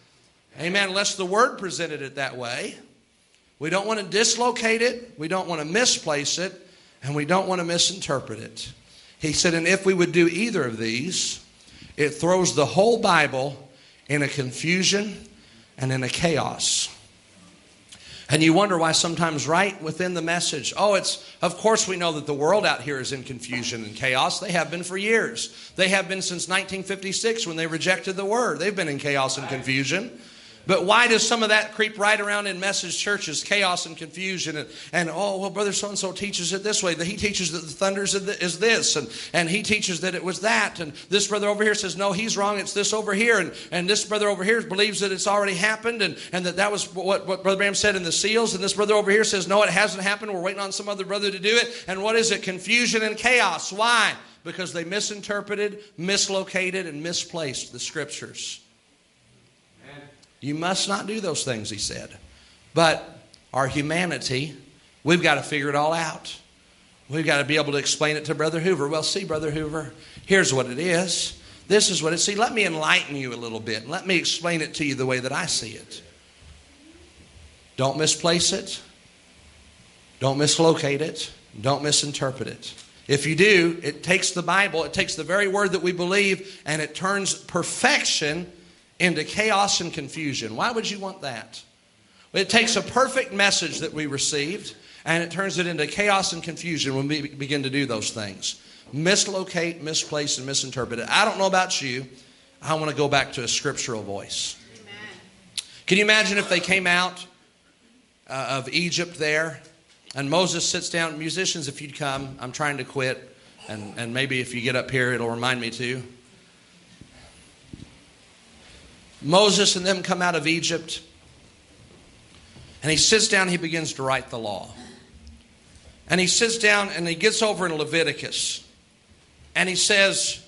Amen. Unless the Word presented it that way. We don't want to dislocate it. We don't want to misplace it. And we don't want to misinterpret it. He said, and if we would do either of these, it throws the whole Bible in a confusion and in a chaos. And you wonder why sometimes right within the message, of course we know that the world out here is in confusion and chaos. They have been for years. They have been since 1956 when they rejected the Word. They've been in chaos and confusion. But why does some of that creep right around in message churches, chaos and confusion? And Brother so-and-so teaches it this way. He teaches that the thunder is this. And he teaches that it was that. And this brother over here says, no, he's wrong. It's this over here. And this brother over here believes that it's already happened. And that was what Brother Branham said in the seals. And this brother over here says, no, it hasn't happened. We're waiting on some other brother to do it. And what is it? Confusion and chaos. Why? Because they misinterpreted, mislocated, and misplaced the Scriptures. You must not do those things, he said. But our humanity, we've got to figure it all out. We've got to be able to explain it to Brother Hoover. Well, see, Brother Hoover, here's what it is. This is what it is. See, let me enlighten you a little bit. Let me explain it to you the way that I see it. Don't misplace it. Don't mislocate it. Don't misinterpret it. If you do, it takes the Bible, it takes the very word that we believe, and it turns perfection into chaos and confusion. Why would you want that? It takes a perfect message that we received and it turns it into chaos and confusion when we begin to do those things. Mislocate, misplace, and misinterpret it. I don't know about you. I want to go back to a scriptural voice. Amen. Can you imagine if they came out of Egypt there and Moses sits down? Musicians, if you'd come, I'm trying to quit. And maybe if you get up here, it'll remind me to. Moses and them come out of Egypt, and he sits down, he begins to write the law. And he sits down and he gets over in Leviticus, and he says,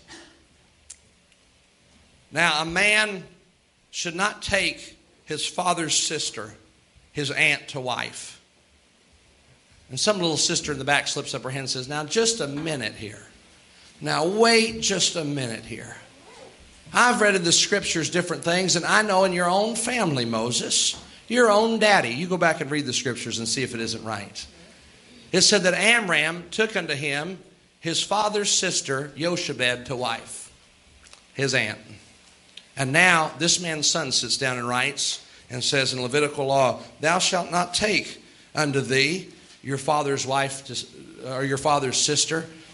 now a man should not take his father's sister, his aunt, to wife. And some little sister in the back slips up her hand and says, now just a minute here. Now wait just a minute here. I've read in the scriptures different things, and I know in your own family, Moses, your own daddy, you go back and read the scriptures and see if it isn't right. It said that Amram took unto him his father's sister, Jochebed, to wife, his aunt. And now this man's son sits down and writes and says in Levitical law, thou shalt not take unto thee your father's wife or your father's sister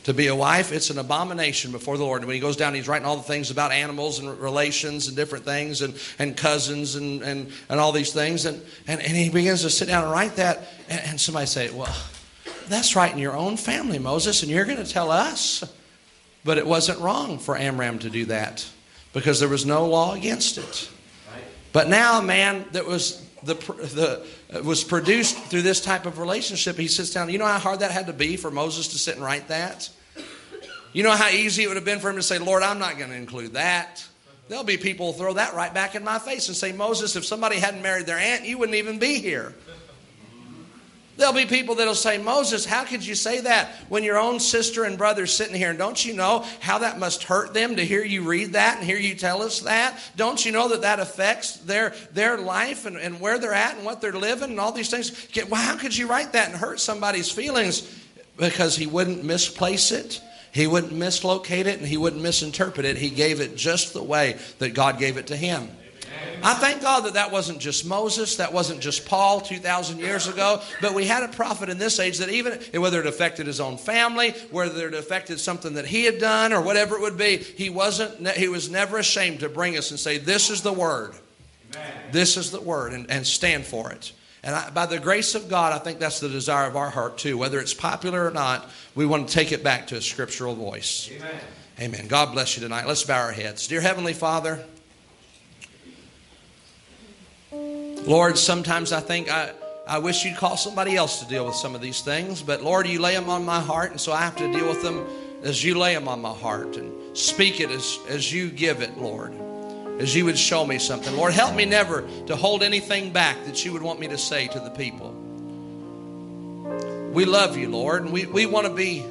To be a wife, it's an abomination before the Lord. And when he goes down, he's writing all the things about animals and relations and different things and cousins and all these things. And he begins to sit down and write that. And somebody say, well, that's right in your own family, Moses, and you're going to tell us. But it wasn't wrong for Amram to do that because there was no law against it. But now a man that was was produced through this type of relationship, he sits down. You know how hard that had to be for Moses to sit and write that? You know how easy it would have been for him to say, Lord, I'm not going to include that. There'll be people who throw that right back in my face and say, Moses, if somebody hadn't married their aunt, you wouldn't even be here. There'll be people that'll say, Moses, how could you say that when your own sister and brother's sitting here? And don't you know how that must hurt them to hear you read that and hear you tell us that? Don't you know that that affects their life and where they're at and what they're living and all these things? Well, how could you write that and hurt somebody's feelings? Because he wouldn't misplace it. He wouldn't mislocate it and he wouldn't misinterpret it. He gave it just the way that God gave it to him. I thank God that that wasn't just Moses, that wasn't just Paul 2,000 years ago, but we had a prophet in this age that even, whether it affected his own family, whether it affected something that he had done or whatever it would be, he was never ashamed to bring us and say, this is the word. Amen. This is the word, and stand for it. And by the grace of God, I think that's the desire of our heart too. Whether it's popular or not, we want to take it back to a scriptural voice. Amen. Amen. God bless you tonight. Let's bow our heads. Dear Heavenly Father, Lord, sometimes I think I wish you'd call somebody else to deal with some of these things. But Lord, you lay them on my heart, and so I have to deal with them as you lay them on my heart and speak it as you give it, Lord, as you would show me something. Lord, help me never to hold anything back that you would want me to say to the people. We love you, Lord, and we want to be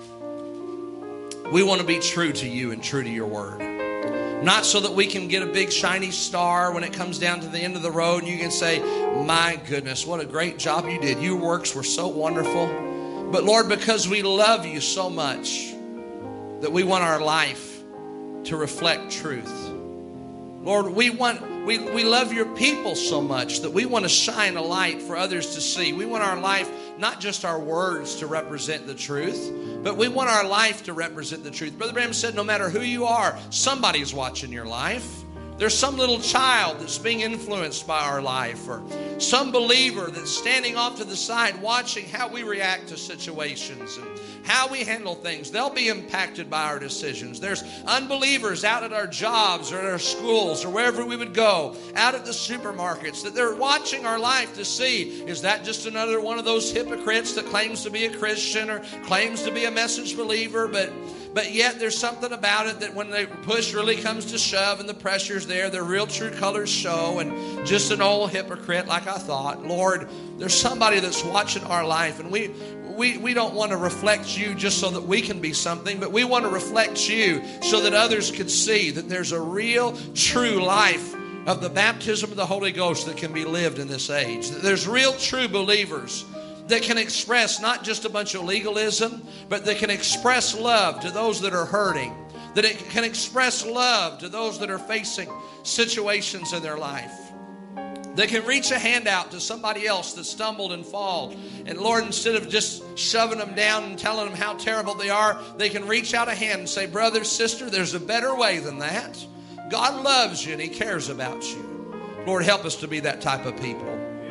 true to you and true to your word. Not so that we can get a big shiny star when it comes down to the end of the road and you can say, my goodness, what a great job you did. Your works were so wonderful. But Lord, because we love you so much that we want our life to reflect truth. Lord, we love your people so much that we want to shine a light for others to see. We want our life, not just our words, to represent the truth, but we want our life to represent the truth. Brother Branham said, no matter who you are, somebody's watching your life. There's some little child that's being influenced by our life, or some believer that's standing off to the side watching how we react to situations and how we handle things. They'll be impacted by our decisions. There's unbelievers out at our jobs or at our schools or wherever we would go, out at the supermarkets, that they're watching our life to see, is that just another one of those hypocrites that claims to be a Christian or claims to be a message believer, but yet there's something about it that when the push really comes to shove and the pressure's there, their real true colors show, and just an old hypocrite like I thought. Lord, there's somebody that's watching our life, and we don't want to reflect you just so that we can be something, but we want to reflect you so that others can see that there's a real true life of the baptism of the Holy Ghost that can be lived in this age. That there's real true believers that can express not just a bunch of legalism, but that can express love to those that are hurting, that it can express love to those that are facing situations in their life. They can reach a hand out to somebody else that stumbled and fall. And Lord, instead of just shoving them down and telling them how terrible they are, they can reach out a hand and say, brother, sister, there's a better way than that. God loves you and He cares about you. Lord, help us to be that type of people.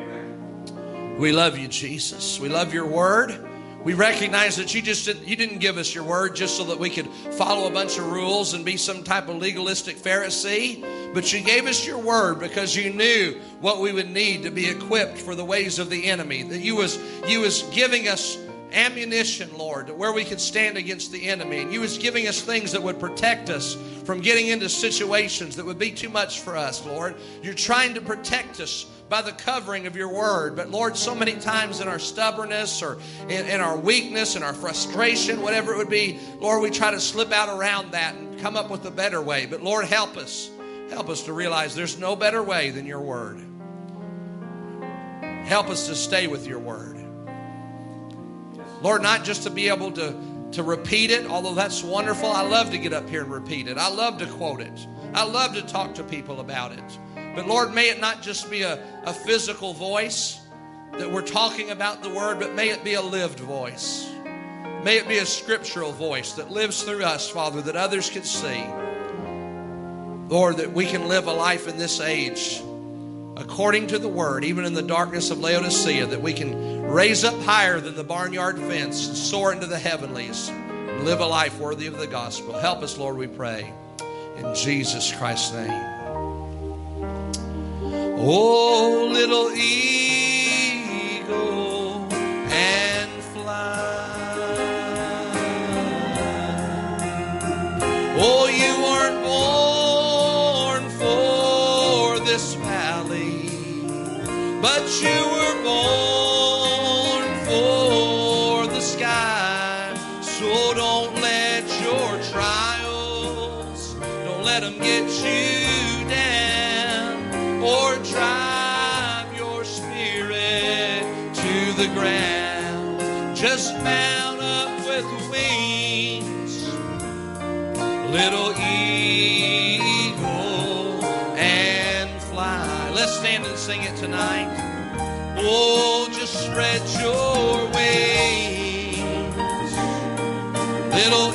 We love you, Jesus. We love your word. We recognize that you didn't give us your word just so that we could follow a bunch of rules and be some type of legalistic Pharisee. But you gave us your word because you knew what we would need to be equipped for the ways of the enemy. That you was giving us ammunition, Lord, where we could stand against the enemy. And you was giving us things that would protect us from getting into situations that would be too much for us, Lord. You're trying to protect us by the covering of your word. But Lord, so many times in our stubbornness or in our weakness and our frustration, whatever it would be, Lord, we try to slip out around that and come up with a better way. But Lord, help us. Help us to realize there's no better way than your word. Help us to stay with your word. Lord, not just to be able to repeat it, although that's wonderful. I love to get up here and repeat it. I love to quote it. I love to talk to people about it. But Lord, may it not just be a physical voice that we're talking about the word, but may it be a lived voice. May it be a scriptural voice that lives through us, Father, that others can see. Lord, that we can live a life in this age according to the Word, even in the darkness of Laodicea, that we can raise up higher than the barnyard fence and soar into the heavenlies and live a life worthy of the gospel. Help us, Lord, we pray. In Jesus Christ's name. Oh, little eagle and fly. Oh, you weren't born for this valley, but you were born for the sky. So don't let your trials, don't let them get you down or drive your spirit to the ground. Just mount up with wings, little eagle, and fly. Let's stand and sing it tonight. Oh, just spread your wings, little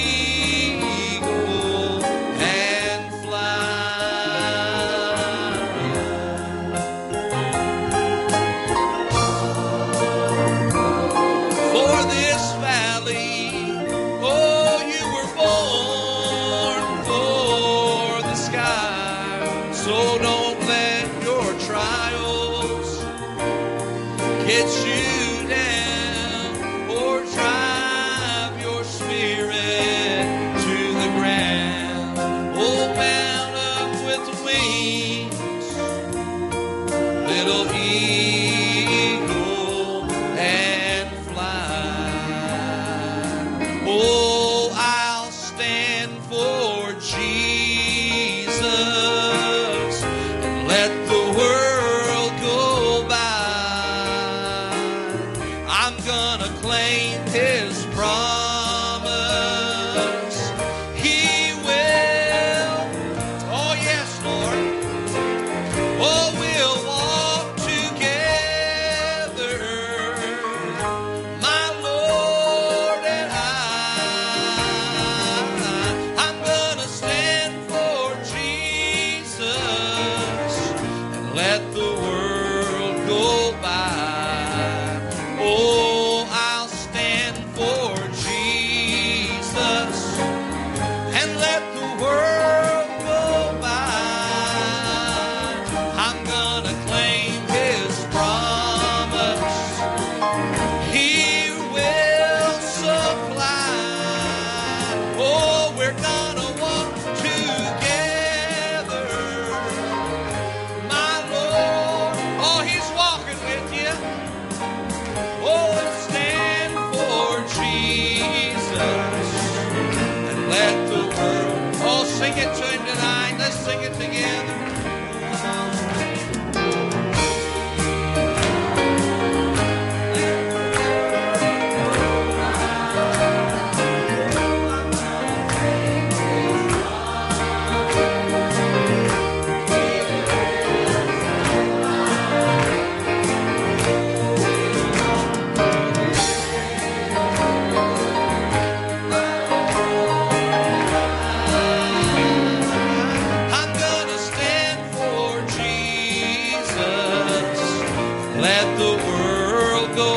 eagle, and fly. For this valley, oh, you were born for the sky. So don't let your trials get you down or drive your spirit to the ground. Oh, mount up with wings, little eagle, and fly. Oh, I'll stand for Jesus and let the world go by. I'm gonna claim His promise. He will. Oh, yes, Lord. Oh, we'll walk together, my Lord and I'm gonna stand for Jesus and let the world go by. Oh, I'll stand for Jesus and let the world go by. I'm gonna claim His promise. He will supply. Oh, we're gonna walk together, my Lord. Oh, He's walking with you. Oh, stand for Jesus and let the world. Oh, sing it to Him tonight. Let's sing it together. I'm gonna stand for Jesus. Let the world go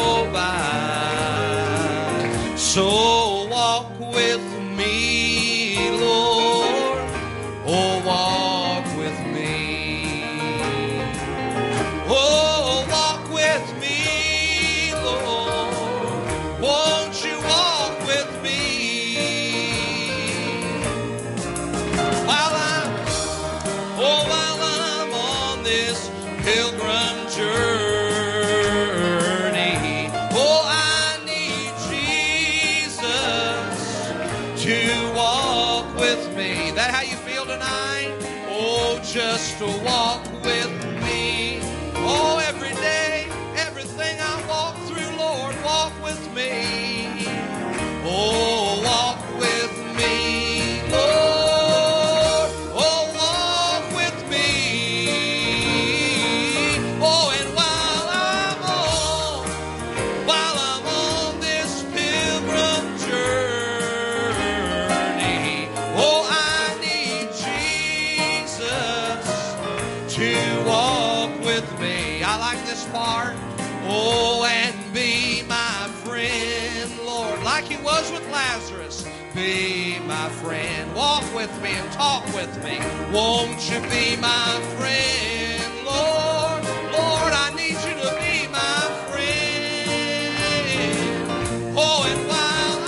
by. So walk with me, Lord. Oh, walk with me. Oh, walk with me, Lord. Won't you walk with me? While I'm on this pilgrim journey, oh, I need Jesus to walk with me. That how you feel tonight? Oh, just to walk with me. Oh, every day, everything I walk through, Lord, walk with me. Oh, walk with me, Lord. Oh, walk with me. Oh, and while I'm on this pilgrim Lazarus, be my friend. Walk with me and talk with me. Won't you be my friend, Lord? Lord, I need you to be my friend. Oh, and while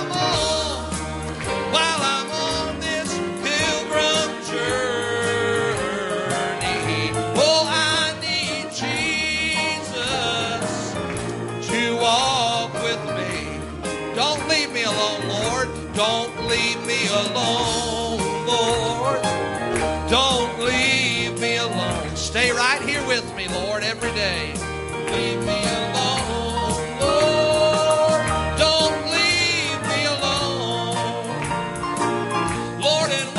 I'm on this pilgrim journey, oh, I need Jesus to walk with me. Don't leave me alone, Lord. Don't leave me alone, Lord. Don't leave me alone. Stay right here with me, Lord, every day. Leave me alone, Lord. Don't leave me alone, Lord. And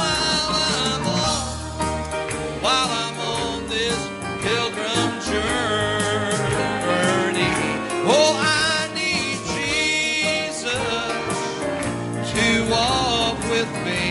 while I'm on this pilgrim journey, oh, I need Jesus to walk with me.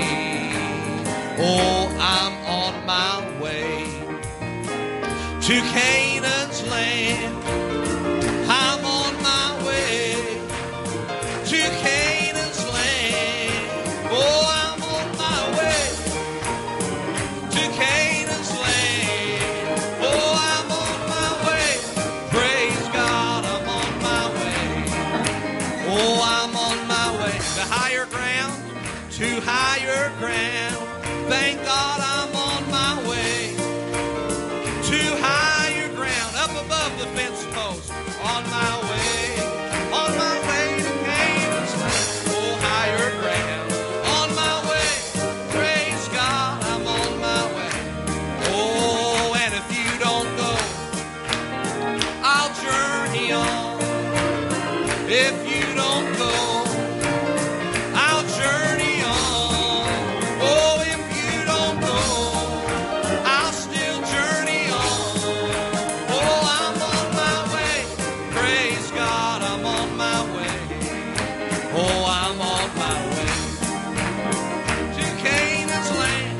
Oh, I'm on my way to Canaan's land. I'm on my way to Canaan's land. Oh, I'm on my way to Canaan's land. Oh, I'm on my way. Praise God, I'm on my way. Oh, I'm on my way to higher ground, to higher ground. Thank God I'm on my way to higher ground, up above the fence post. On my way to Canaan's land. Oh, higher ground, on my way. Praise God, I'm on my way. Oh, and if you don't go, I'll journey on. If you don't go, I'll journey on. Oh, if you don't go, I'll still journey on. Oh, I'm on my way. Praise God, I'm on my way. Oh, I'm on my way to Canaan's land.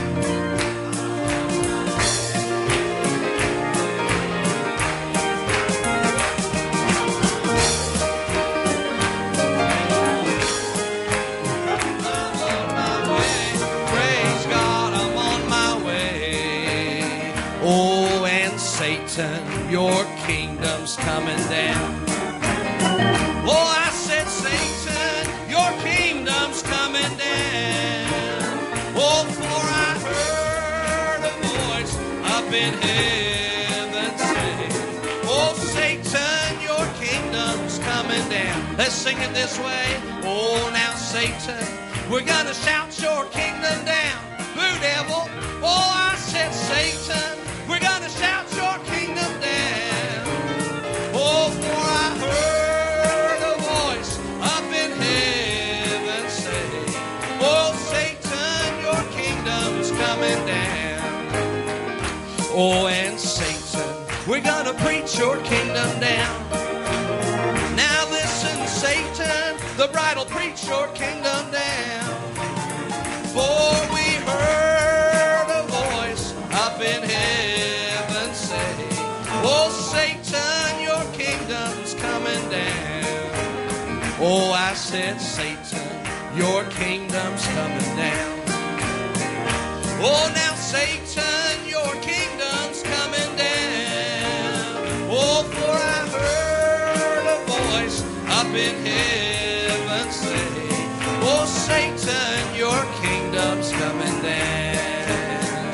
I'm on my way. Praise God, I'm on my way. Oh, and Satan, your kingdom's coming down. Oh, I said, Satan, your kingdom's coming down. Oh, for I heard a voice up in heaven say, oh, Satan, your kingdom's coming down. Let's sing it this way. Oh, now, Satan, we're gonna shout your kingdom down. Boo, devil. Oh, I said, Satan, we're gonna shout your kingdom down. Oh, for I heard a voice up in heaven say, oh, Satan, your kingdom's coming down. Oh, and Satan, we're gonna preach your kingdom down. Now listen, Satan, the bride will preach your kingdom down. For we heard a voice up in heaven say, oh, Satan, your kingdom's coming down. Oh, I said, Satan, your kingdom's coming down. Oh, now, Satan, your kingdom's coming down. Oh, for I heard a voice up in heaven say, oh, Satan, your kingdom's coming down.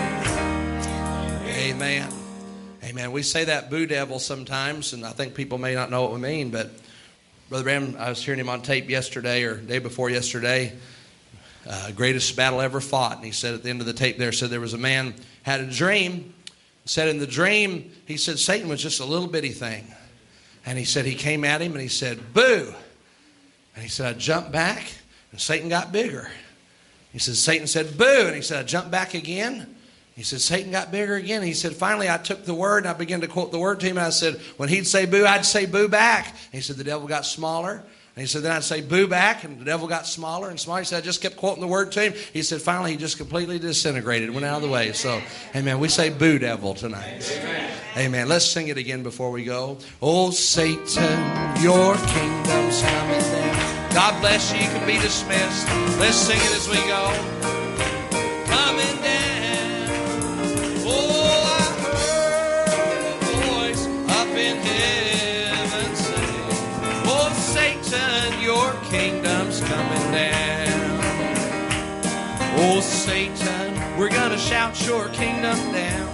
Amen. Amen. We say that boo devil sometimes, and I think people may not know what we mean, but Brother Bram, I was hearing him on tape yesterday or day before yesterday, greatest battle ever fought. And he said at the end of the tape there, said there was a man had a dream. Said in the dream, he said Satan was just a little bitty thing. And he said he came at him and he said, boo. And he said, I jumped back and Satan got bigger. He said, Satan said, boo. And he said, I jumped back again. He said, Satan got bigger again. He said, finally, I took the word and I began to quote the word to him. And I said, when he'd say boo, I'd say boo back. And he said, the devil got smaller. And he said, then I'd say boo back. And the devil got smaller and smaller. He said, I just kept quoting the word to him. He said, finally, he just completely disintegrated, went out of the way. So, amen. We say boo devil tonight. Amen. Amen. Let's sing it again before we go. Oh, Satan, your kingdom's coming down. God bless you. You can be dismissed. Let's sing it as we go. Coming down. Oh, I heard a voice up in heaven say, oh, Satan, your kingdom's coming down. Oh, Satan, we're going to shout your kingdom down.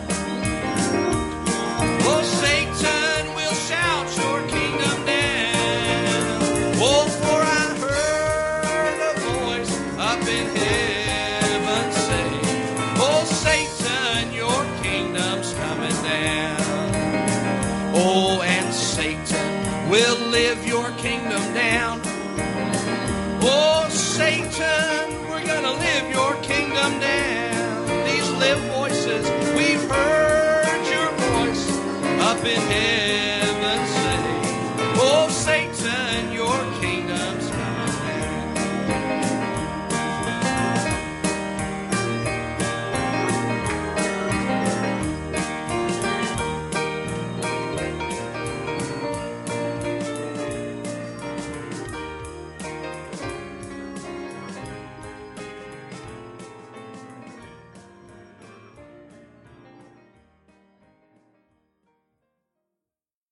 Oh, Satan, we'll shout your kingdom down. Oh, for I heard a voice up in heaven say, oh, Satan, your kingdom's coming down. Oh, and Satan will live your kingdom down. Oh, Satan, we're going to live your kingdom down. These live voices, we've heard your voice up in heaven.